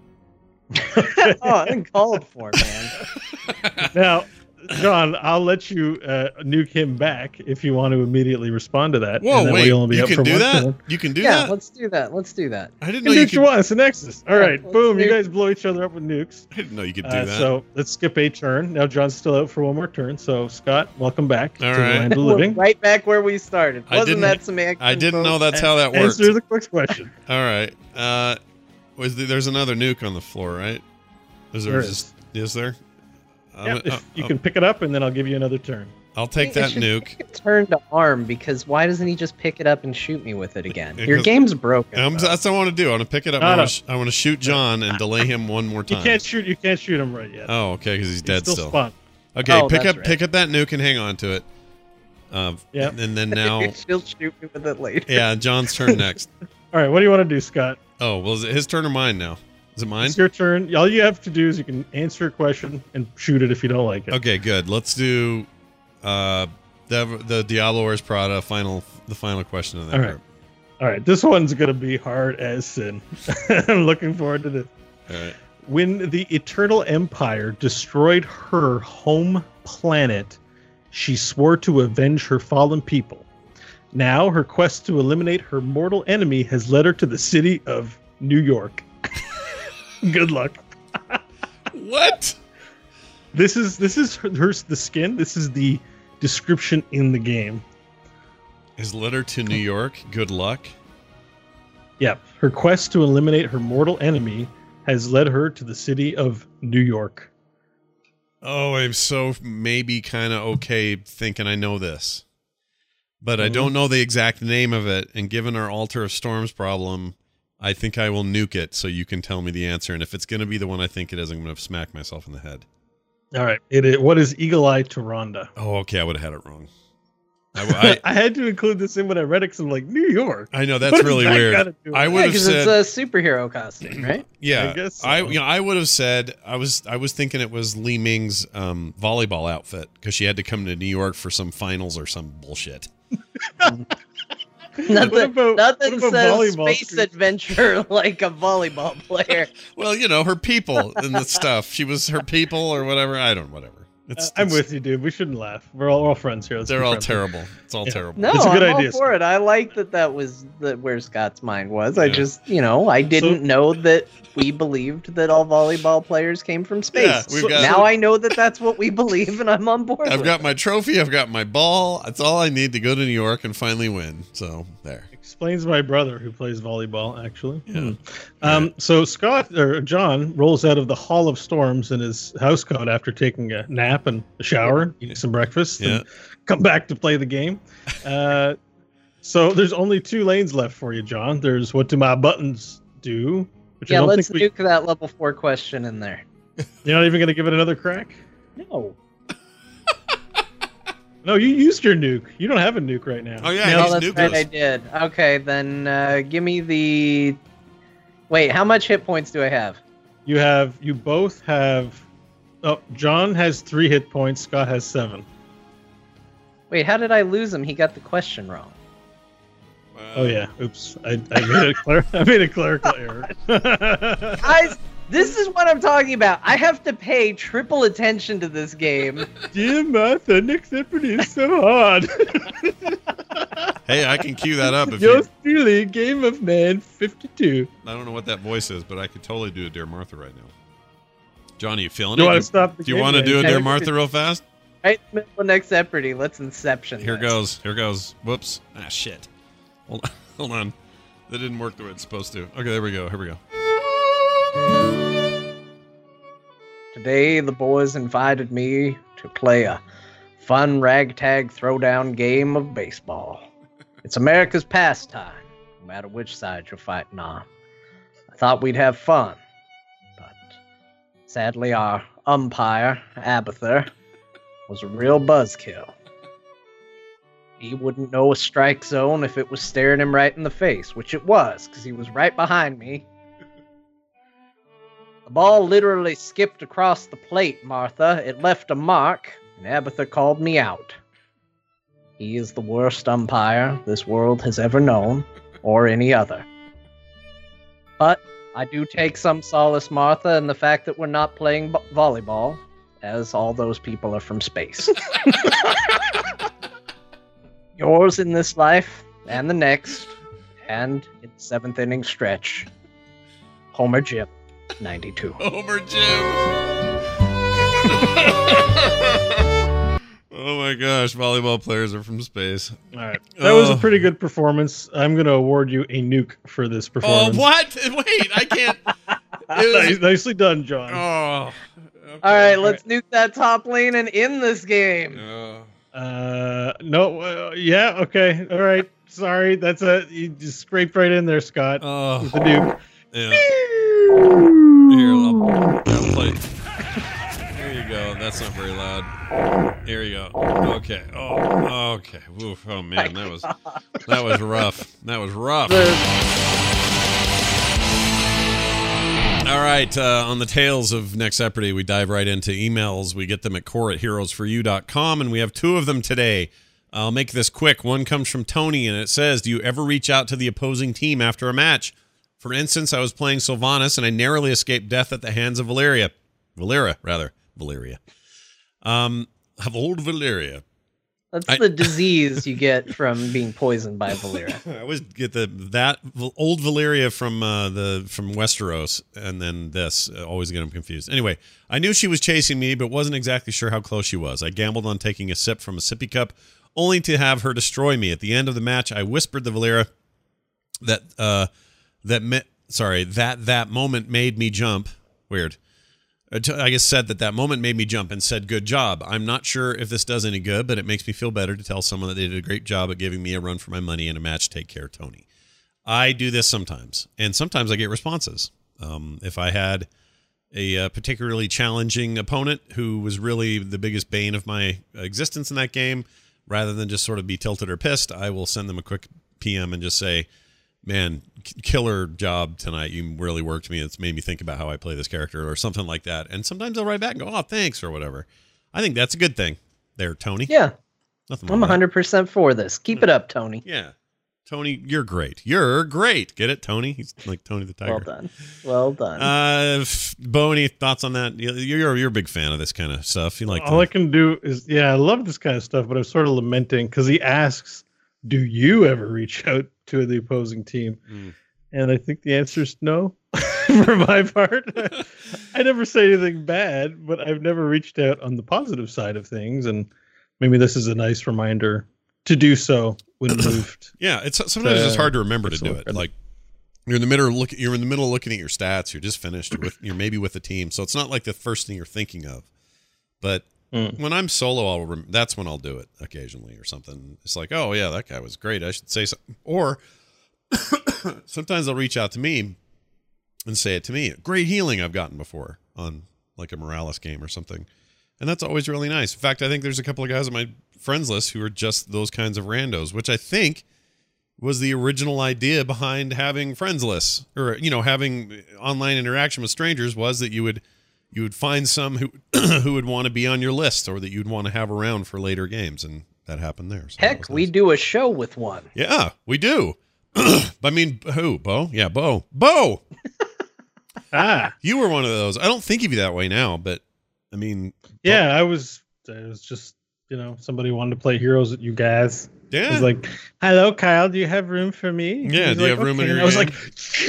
Oh, uncalled for, man. Now, John, I'll let you nuke him back if you want to immediately respond to that. Whoa, and that way wait! you'll only be You out can for do 1 that? turn. You can do Yeah, that? let's do that. Let's do that. I didn't You know can do you what you could. want. It's a Nexus. All Yeah, right, let's boom. You nuke. guys blow each other up with nukes. I didn't know you could do that. So let's skip a turn. Now John's still out for 1 more turn. So Scott, welcome back All to right. the land of the We're living. right back where we started. I Wasn't didn't- that semantic? I didn't know that's how that works. Answer the quick question. All right. There's another nuke on the floor, right? Is there? There is. Is there? If you can pick it up, and then I'll give you another turn. I'll take It that should nuke. take a turn to arm, because why doesn't he just pick it up and shoot me with it again? Your Because- game's broken. That's what I want to do. I want to pick it up. No, I no. want to shoot John and delay him one more You time. can't shoot. You can't shoot him right yet. Oh, okay, because he's dead He's still. spawned. Okay, Oh, pick that's up right. that nuke and hang on to it. Yep. And then now, She'll shoot me with it later. yeah, John's turn next. All right. What do you want to do, Scott? Oh, well, is it his turn or mine now? Is it mine? It's your turn. All you have to do is you can answer a question and shoot it if you don't like it. Okay, good. Let's do the Diablo Wears Prada the final question of that. All right. group. All right. This one's gonna be hard as sin. I'm looking forward to this. All right. When the Eternal Empire destroyed her home planet, she swore to avenge her fallen people. Now, her quest to eliminate her mortal enemy has led her to the city of New York. Good luck. What? This is the skin. This is the description in the game. His letter to New York. Good luck. Yep. Her quest to eliminate her mortal enemy has led her to the city of New York. Oh, I'm so maybe kind of okay thinking I know this. But I don't know the exact name of it, and given our Altar of Storms problem, I think I will nuke it so you can tell me the answer. And if it's going to be the one I think it is, I'm going to smack myself in the head. All right. What is Eagle Eye Taronda? Oh, okay. I would have had it wrong. I had to include this in when I read it because I'm like, New York. I know that's really weird. I would have said it's a superhero costume, right? Yeah, I guess so. I would have said I was thinking it was Li Ming's volleyball outfit because she had to come to New York for some finals or some bullshit. Nothing says volleyball space adventure like a volleyball player. Well, her people and the stuff. She was her people or whatever. Whatever. I'm with you, dude. We shouldn't laugh. We're all friends here. They're all terrible. It's all terrible. No, it's a good I'm idea, all for it. I like that was where Scott's mind was. I just, I didn't know that we believed that all volleyball players came from space. Yeah, now I know that that's what we believe, and I'm on board. I've got my trophy. I've got my ball. That's all I need to go to New York and finally win. So there. Explains my brother who plays volleyball, actually. Yeah. So John rolls out of the Hall of Storms in his house coat after taking a nap and a shower, eating some breakfast, and come back to play the game. So there's only 2 lanes left for you, John. There's what do my buttons do? Which let's nuke that level 4 question in there. You're not even going to give it another crack? No. No, you used your nuke. You don't have a nuke right now. Oh, yeah, that's nukeless. right, I did. Okay, then give me the... Wait, how much hit points do I have? You both have... Oh, John has 3 hit points. Scott has 7. Wait, how did I lose him? He got the question wrong. Oh, yeah. Oops. I made a clerical error. Guys, this is what I'm talking about. I have to pay triple attention to this game. Dear Martha, next episode is so hard. Hey, I can cue that up if Yours truly, Game of Man 52. I don't know what that voice is, but I could totally do a Dear Martha right now. John, are you feeling Do it? you want to stop the Do you game, want to man? do a Dear Martha real fast? Right in the middle of next Jeopardy. Let's Inception. Here this. goes. Whoops. Ah, shit. Hold on. That didn't work the way it's supposed to. Okay, there we go. Here we go. Today, the boys invited me to play a fun ragtag throwdown game of baseball. It's America's pastime, no matter which side you're fighting on. I thought we'd have fun, but sadly our umpire, Abather, was a real buzzkill. He wouldn't know a strike zone if it was staring him right in the face, which it was, because he was right behind me. The ball literally skipped across the plate, Martha. It left a mark, and Abatha called me out. He is the worst umpire this world has ever known, or any other. But I do take some solace, Martha, in the fact that we're not playing volleyball, as all those people are from space. Yours in this life, and the next, and in the 7th inning stretch, Homer Jim, 92. Homer Jim. Oh my gosh, volleyball players are from space. All right. That was a pretty good performance. I'm going to award you a nuke for this performance. Oh, what? Wait, I can't. Nicely done, John. Oh. Okay. All right, let's nuke that top lane and end this game. No. Yeah. Okay. All right. Sorry. You just scraped right in there, Scott. With the nuke. Yeah. Here, I'll play. There you go. That's not very loud. Here you go. Okay. Oh, okay. Oof. Oh man, that was rough. That was rough. All right, on the tails of Next Jeopardy, we dive right into emails. We get them at core@heroesforyou.com, and we have 2 of them today. I'll make this quick. One comes from Tony, and it says, do you ever reach out to the opposing team after a match? For instance, I was playing Sylvanas, and I narrowly escaped death at the hands of Valeria. Of old Valeria. That's the disease you get from being poisoned by Valeria. I always get that old Valeria from Westeros, and then this. Always get them confused. Anyway, I knew she was chasing me, but wasn't exactly sure how close she was. I gambled on taking a sip from a sippy cup, only to have her destroy me. At the end of the match, I whispered to Valeria that that moment made me jump. Weird. I guess said that moment made me jump and said, good job. I'm not sure if this does any good, but it makes me feel better to tell someone that they did a great job at giving me a run for my money in a match. Take care, Tony. I do this sometimes, and sometimes I get responses. If I had a particularly challenging opponent who was really the biggest bane of my existence in that game, rather than just sort of be tilted or pissed, I will send them a quick PM and just say, man, killer job tonight. You really worked me. It's made me think about how I play this character or something like that. And sometimes they'll write back and go, oh, thanks, or whatever. I think that's a good thing there, Tony. Yeah. Nothing I'm 100% for this. Keep it up, Tony. Yeah. Tony, you're great. You're great. Get it, Tony? He's like Tony the Tiger. Well done. Well done. Bo, any thoughts on that? You're a big fan of this kind of stuff. You like all I can do is, I love this kind of stuff, but I'm sort of lamenting because he asks, do you ever reach out to the opposing team? And I think the answer is no. For my part, I never say anything bad, but I've never reached out on the positive side of things, and maybe this is a nice reminder to do so when moved. Yeah, it's sometimes it's hard to remember to do it. Like you're in the middle of looking at your stats. You're just finished. You're maybe with the team, so it's not like the first thing you're thinking of. But when I'm solo, that's when I'll do it occasionally or something. It's like, oh yeah, that guy was great. I should say something. Or sometimes they'll reach out to me and say it to me. Great healing I've gotten before on like a Morales game or something. And that's always really nice. In fact, I think there's a couple of guys on my friends list who are just those kinds of randos, which I think was the original idea behind having friends lists, or having online interaction with strangers, was that you would find some who who would want to be on your list, or that you'd want to have around for later games, and that happened there. So heck, we do a show with one. Yeah, we do. I mean, who? Bo? Yeah, Bo. Bo! You were one of those. I don't think of you that way now, but I mean... Yeah, I was just, somebody wanted to play Heroes with you guys. Yeah. I was like, hello, Kyle, do you have room for me? Yeah, do you have room in your game? I was like,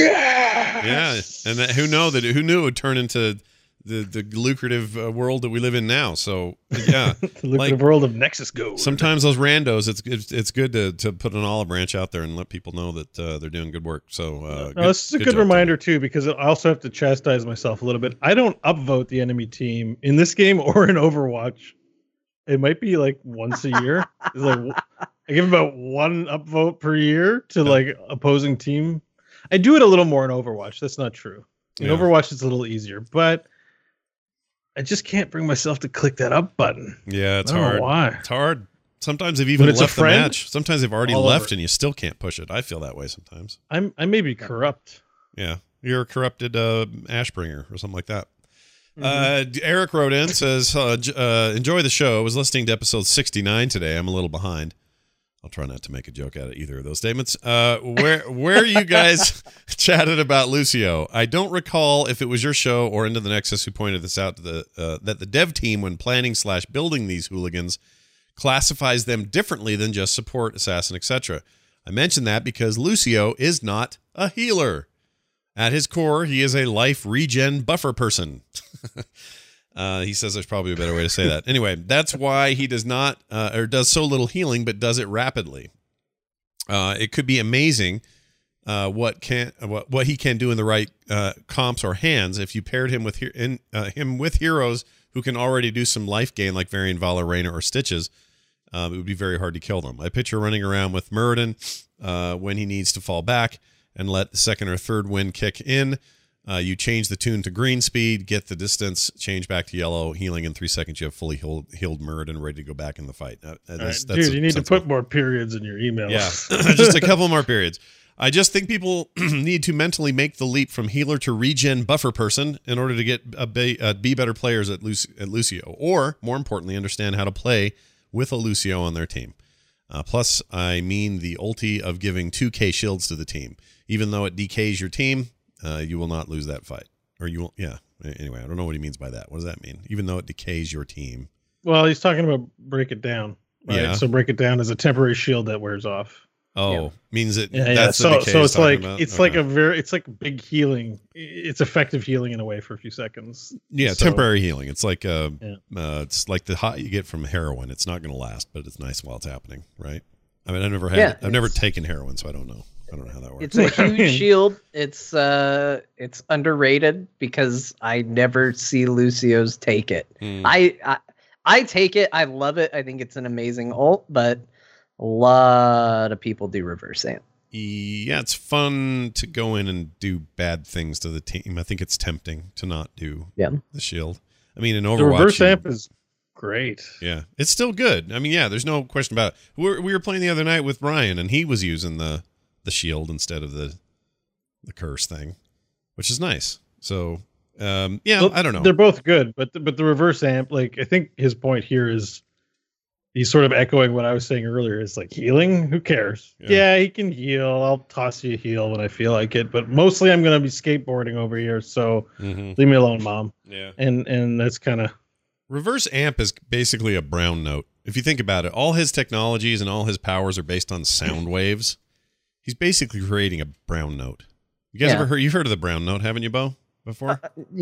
yes! Yeah, and who knew it would turn into the lucrative world that we live in now. So yeah, the lucrative world of Nexus Gold. Sometimes those randos, it's good to put an olive branch out there and let people know that they're doing good work. So this is a good reminder too, because I also have to chastise myself a little bit. I don't upvote the enemy team in this game or in Overwatch. It might be like once a year. It's like I give about one upvote per year to like opposing team. I do it a little more in Overwatch. That's not true. In Overwatch, it's a little easier, but I just can't bring myself to click that up button. Yeah, it's I don't hard. know why? It's hard. Sometimes they've even left the match. Sometimes they've already left and you still can't push it. I feel that way sometimes. I may be corrupt. Yeah, you're a corrupted Ashbringer or something like that. Eric wrote in, says, enjoy the show. I was listening to episode 69 today. I'm a little behind. I'll try not to make a joke out of either of those statements. Where you guys chatted about Lucio. I don't recall if it was your show or Into the Nexus who pointed this out to that the dev team, when planning / building these hooligans, classifies them differently than just support, assassin, etc. I mention that because Lucio is not a healer. At his core, he is a life regen buffer person. He says there's probably a better way to say that. Anyway, that's why he does not or does so little healing, but does it rapidly. It could be amazing what he can do in the right comps or hands if you paired him with him with heroes who can already do some life gain, like Varian, Vala, Reyna, or Stitches. It would be very hard to kill them. I picture running around with Muradin when he needs to fall back and let the second or third wind kick in. You change the tune to green speed, get the distance, change back to yellow, healing in 3 seconds. You have fully healed Muradin, ready to go back in the fight. That's dude, you need to put more periods in your emails. Yeah, just a couple more periods. I just think people need to mentally make the leap from healer to regen buffer person in order to get be better players at Lucio, or more importantly, understand how to play with a Lucio on their team. Plus, I mean the ulti of giving 2k shields to the team. Even though it decays your team, you will not lose that fight. Or you will, yeah. Anyway, I don't know what he means by that. What does that mean? Even though it decays your team. Well, he's talking about break it down. Right? Yeah. So break it down is a temporary shield that wears off. Oh, means it. Yeah, that's the decay. So it's like it's like big healing. It's effective healing in a way for a few seconds. Yeah, temporary healing. It's like it's like the hot you get from heroin. It's not going to last, but it's nice while it's happening, right? I mean, I've never taken heroin, so I don't know. I don't know how that works. It's a huge shield. It's underrated because I never see Lucio's take it. I take it. I love it. I think it's an amazing ult, but a lot of people do reverse amp. Yeah, it's fun to go in and do bad things to the team. I think it's tempting to not do the shield. I mean, in Overwatch, the reverse amp is great. Yeah, it's still good. I mean, yeah, there's no question about it. We were playing the other night with Ryan, and he was using the shield instead of the curse thing, which is nice. So, well, I don't know. They're both good, but the reverse amp, like, I think his point here is he's sort of echoing what I was saying earlier. It's like healing. Who cares? Yeah, he can heal. I'll toss you a heal when I feel like it. But mostly I'm going to be skateboarding over here. So leave me alone, Mom. Yeah. And that's kind of. Reverse amp is basically a brown note. If you think about it, all his technologies and all his powers are based on sound waves. He's basically creating a brown note. You guys ever heard? You've heard of the brown note, haven't you, Bo? Before?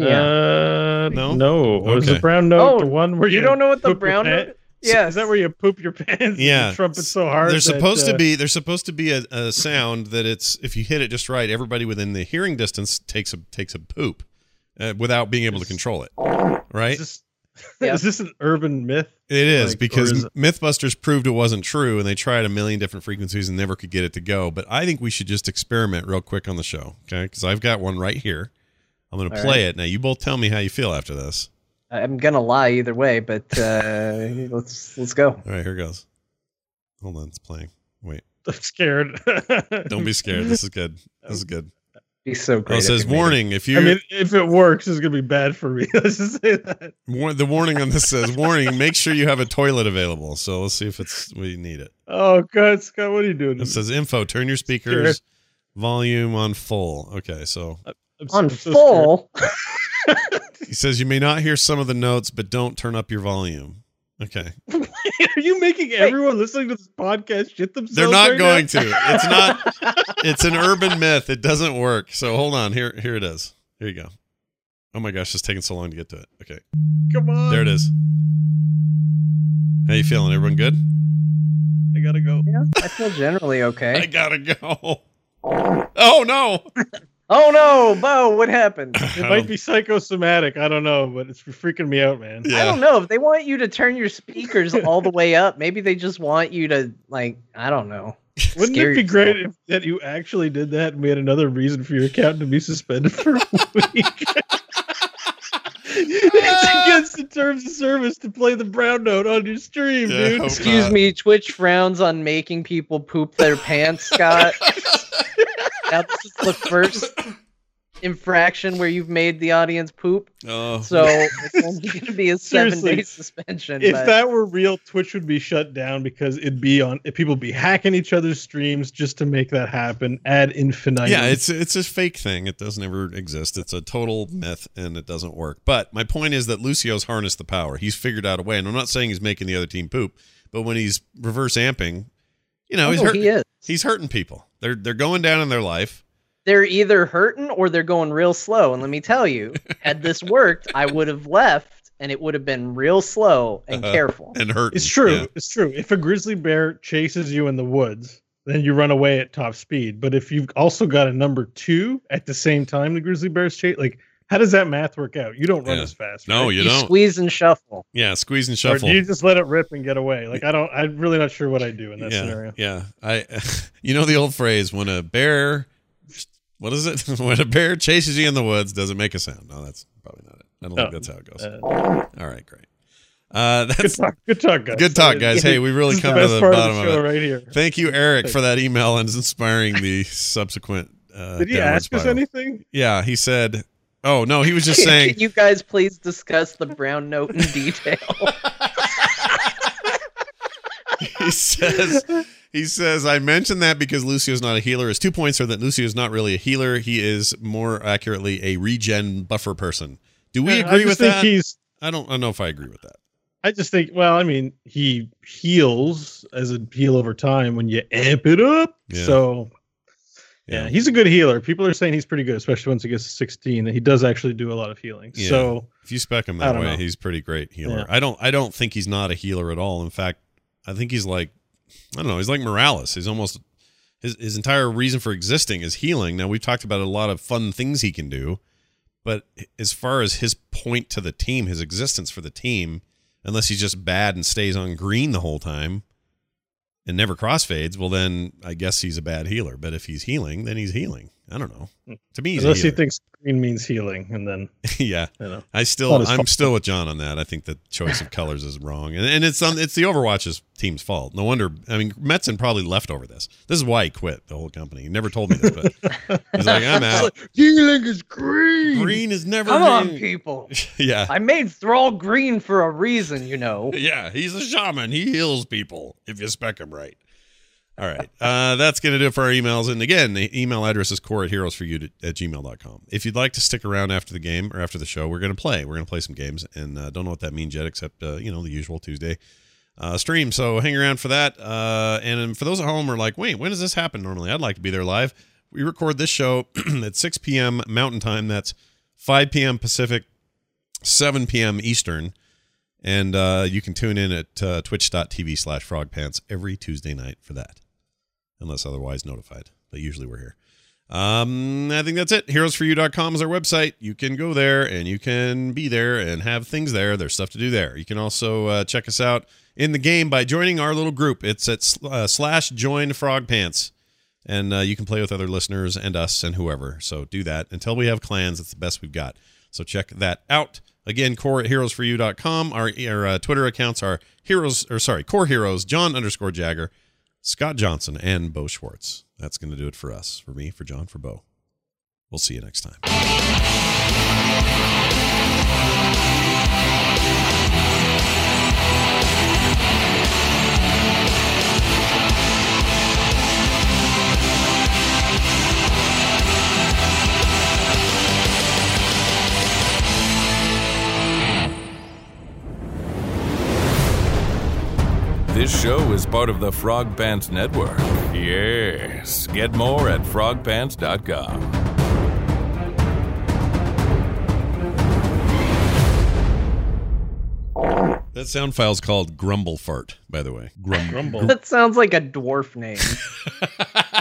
No. Was the brown note the one where you don't know what the brown note? Yeah, is that where you poop your pants? Yeah, and trumpet so hard. There's supposed to be a sound that it's if you hit it just right, everybody within the hearing distance takes a poop without being able to control it. Right? Is this an urban myth? It is, because Mythbusters proved it wasn't true, and they tried a million different frequencies and never could get it to go. But I think we should just experiment real quick on the show, okay? Because I've got one right here. I'm going to play it now. You both tell me how you feel after this. I'm gonna lie either way, but let's go. All right, here goes. Hold on, it's playing. Wait, I'm scared. Don't be scared. This is good. This is good. Be so great. Oh, it says warning. If you, I mean, if it works, it's gonna be bad for me. Let's just say that. The warning on this says warning. Make sure you have a toilet available. So let's see if we need it. Oh God, Scott, what are you doing? It says info. Turn your speakers volume on full. Okay, so on full. He says you may not hear some of the notes, but don't turn up your volume. Okay. Are you making everyone listening to this podcast shit themselves? They're not right going now? to. It's not. It's an urban myth. It doesn't work. So hold on. Here it is. Here you go. Oh my gosh, it's taking so long to get to it. Okay. Come on. There it is. How you feeling? Everyone good? I gotta go. Yeah, I feel generally okay. I gotta go. Oh no. Oh no, Bo, what happened? It might be psychosomatic. I don't know, but it's freaking me out, man. Yeah. I don't know. If they want you to turn your speakers all the way up, maybe they just want you to, like, I don't know. Wouldn't it be great if that you actually did that and we had another reason for your account to be suspended for a week? It's against the terms of service to play the brown note on your stream, dude. Excuse me, Twitch frowns on making people poop their pants, Scott. Now this is the first infraction where you've made the audience poop. Oh. So it's only going to be a 7-day suspension. If that were real, Twitch would be shut down because it'd be on. People would be hacking each other's streams just to make that happen ad infinitum. Yeah, it's a fake thing. It doesn't ever exist. It's a total myth, and it doesn't work. But my point is that Lucio's harnessed the power. He's figured out a way, and I'm not saying he's making the other team poop, but when he's reverse amping, he's hurting people. They're going down in their life. They're either hurting or they're going real slow. And let me tell you, had this worked, I would have left and it would have been real slow and careful. And hurting. It's true. Yeah. It's true. If a grizzly bear chases you in the woods, then you run away at top speed. But if you've also got a number 2 at the same time the grizzly bear's chase, like, how does that math work out? You don't run as fast. No, right? you don't. Squeeze and shuffle. Yeah, squeeze and shuffle. Or do you just let it rip and get away? Like, I'm really not sure what I'd do in that scenario. Yeah. You know the old phrase, when a bear, what is it? When a bear chases you in the woods, does it make a sound? No, that's probably not it. I don't think that's how it goes. All right, great. That's good talk, guys. Good talk, guys. Hey, we really come to the bottom of it. Right here. Thank you, Eric, for that email and inspiring the subsequent. Did he ask us anything? Yeah, he said. Oh no, he was just saying. Can you guys please discuss the brown note in detail? He says, I mentioned that because Lucio's not a healer. His 2 points are that Lucio is not really a healer. He is more accurately a regen buffer person. Do we agree with that? I don't know if I agree with that. I just think, well, I mean, he heals as a heal over time when you amp it up. Yeah. So, yeah, he's a good healer. People are saying he's pretty good, especially once he gets to 16. He does actually do a lot of healing. Yeah. So if you spec him that way, he's pretty great healer. Yeah. I don't think he's not a healer at all. In fact, I think he's like, I don't know, he's like Morales. He's almost his entire reason for existing is healing. Now, we've talked about a lot of fun things he can do, but as far as his point to the team, his existence for the team, unless he's just bad and stays on green the whole time and never crossfades, well, then I guess he's a bad healer. But if he's healing, then he's healing. I don't know. To me, he's unless a he healer. thinks green means healing, and then Yeah, not I'm his still fault. with John on that. I think the choice of colors is wrong, and it's the Overwatch's team's fault. No wonder. I mean, Metzen probably left over this. This is why he quit the whole company. He never told me this, but he's like, I'm out. healing is green. Green is never. Come on, green. people. Yeah, I made Thrall green for a reason, you know. yeah. He's a shaman. He heals people if you spec him right. All right. That's going to do it for our emails. And again, the email address is core@heroesforyou@gmail.com. If you'd like to stick around after the game or after the show, we're going to play. We're going to play some games. And don't know what that means yet, except, the usual Tuesday stream. So hang around for that. And for those at home who are like, wait, when does this happen normally? I'd like to be there live. We record this show at 6 p.m. Mountain Time. That's 5 p.m. Pacific, 7 p.m. Eastern. And you can tune in at twitch.tv/frogpants every Tuesday night for that. Unless otherwise notified, but usually we're here. I think that's it. Heroesforyou.com is our website. You can go there and you can be there and have things there. There's stuff to do there. You can also check us out in the game by joining our little group. It's at /joinfrogpants. And you can play with other listeners and us and whoever. So do that. Until we have clans, it's the best we've got. So check that out. Again, core@heroesforyou.com. Our Twitter accounts are Core Heroes, John_Jagger, Scott Johnson, and Bo Schwartz. That's going to do it for us. For me, for John, for Bo. We'll see you next time. This show is part of the Frog Pants Network. Yes. Get more at frogpants.com. That sound file's called Grumble Fart, by the way. Grumble. Grumble. That sounds like a dwarf name.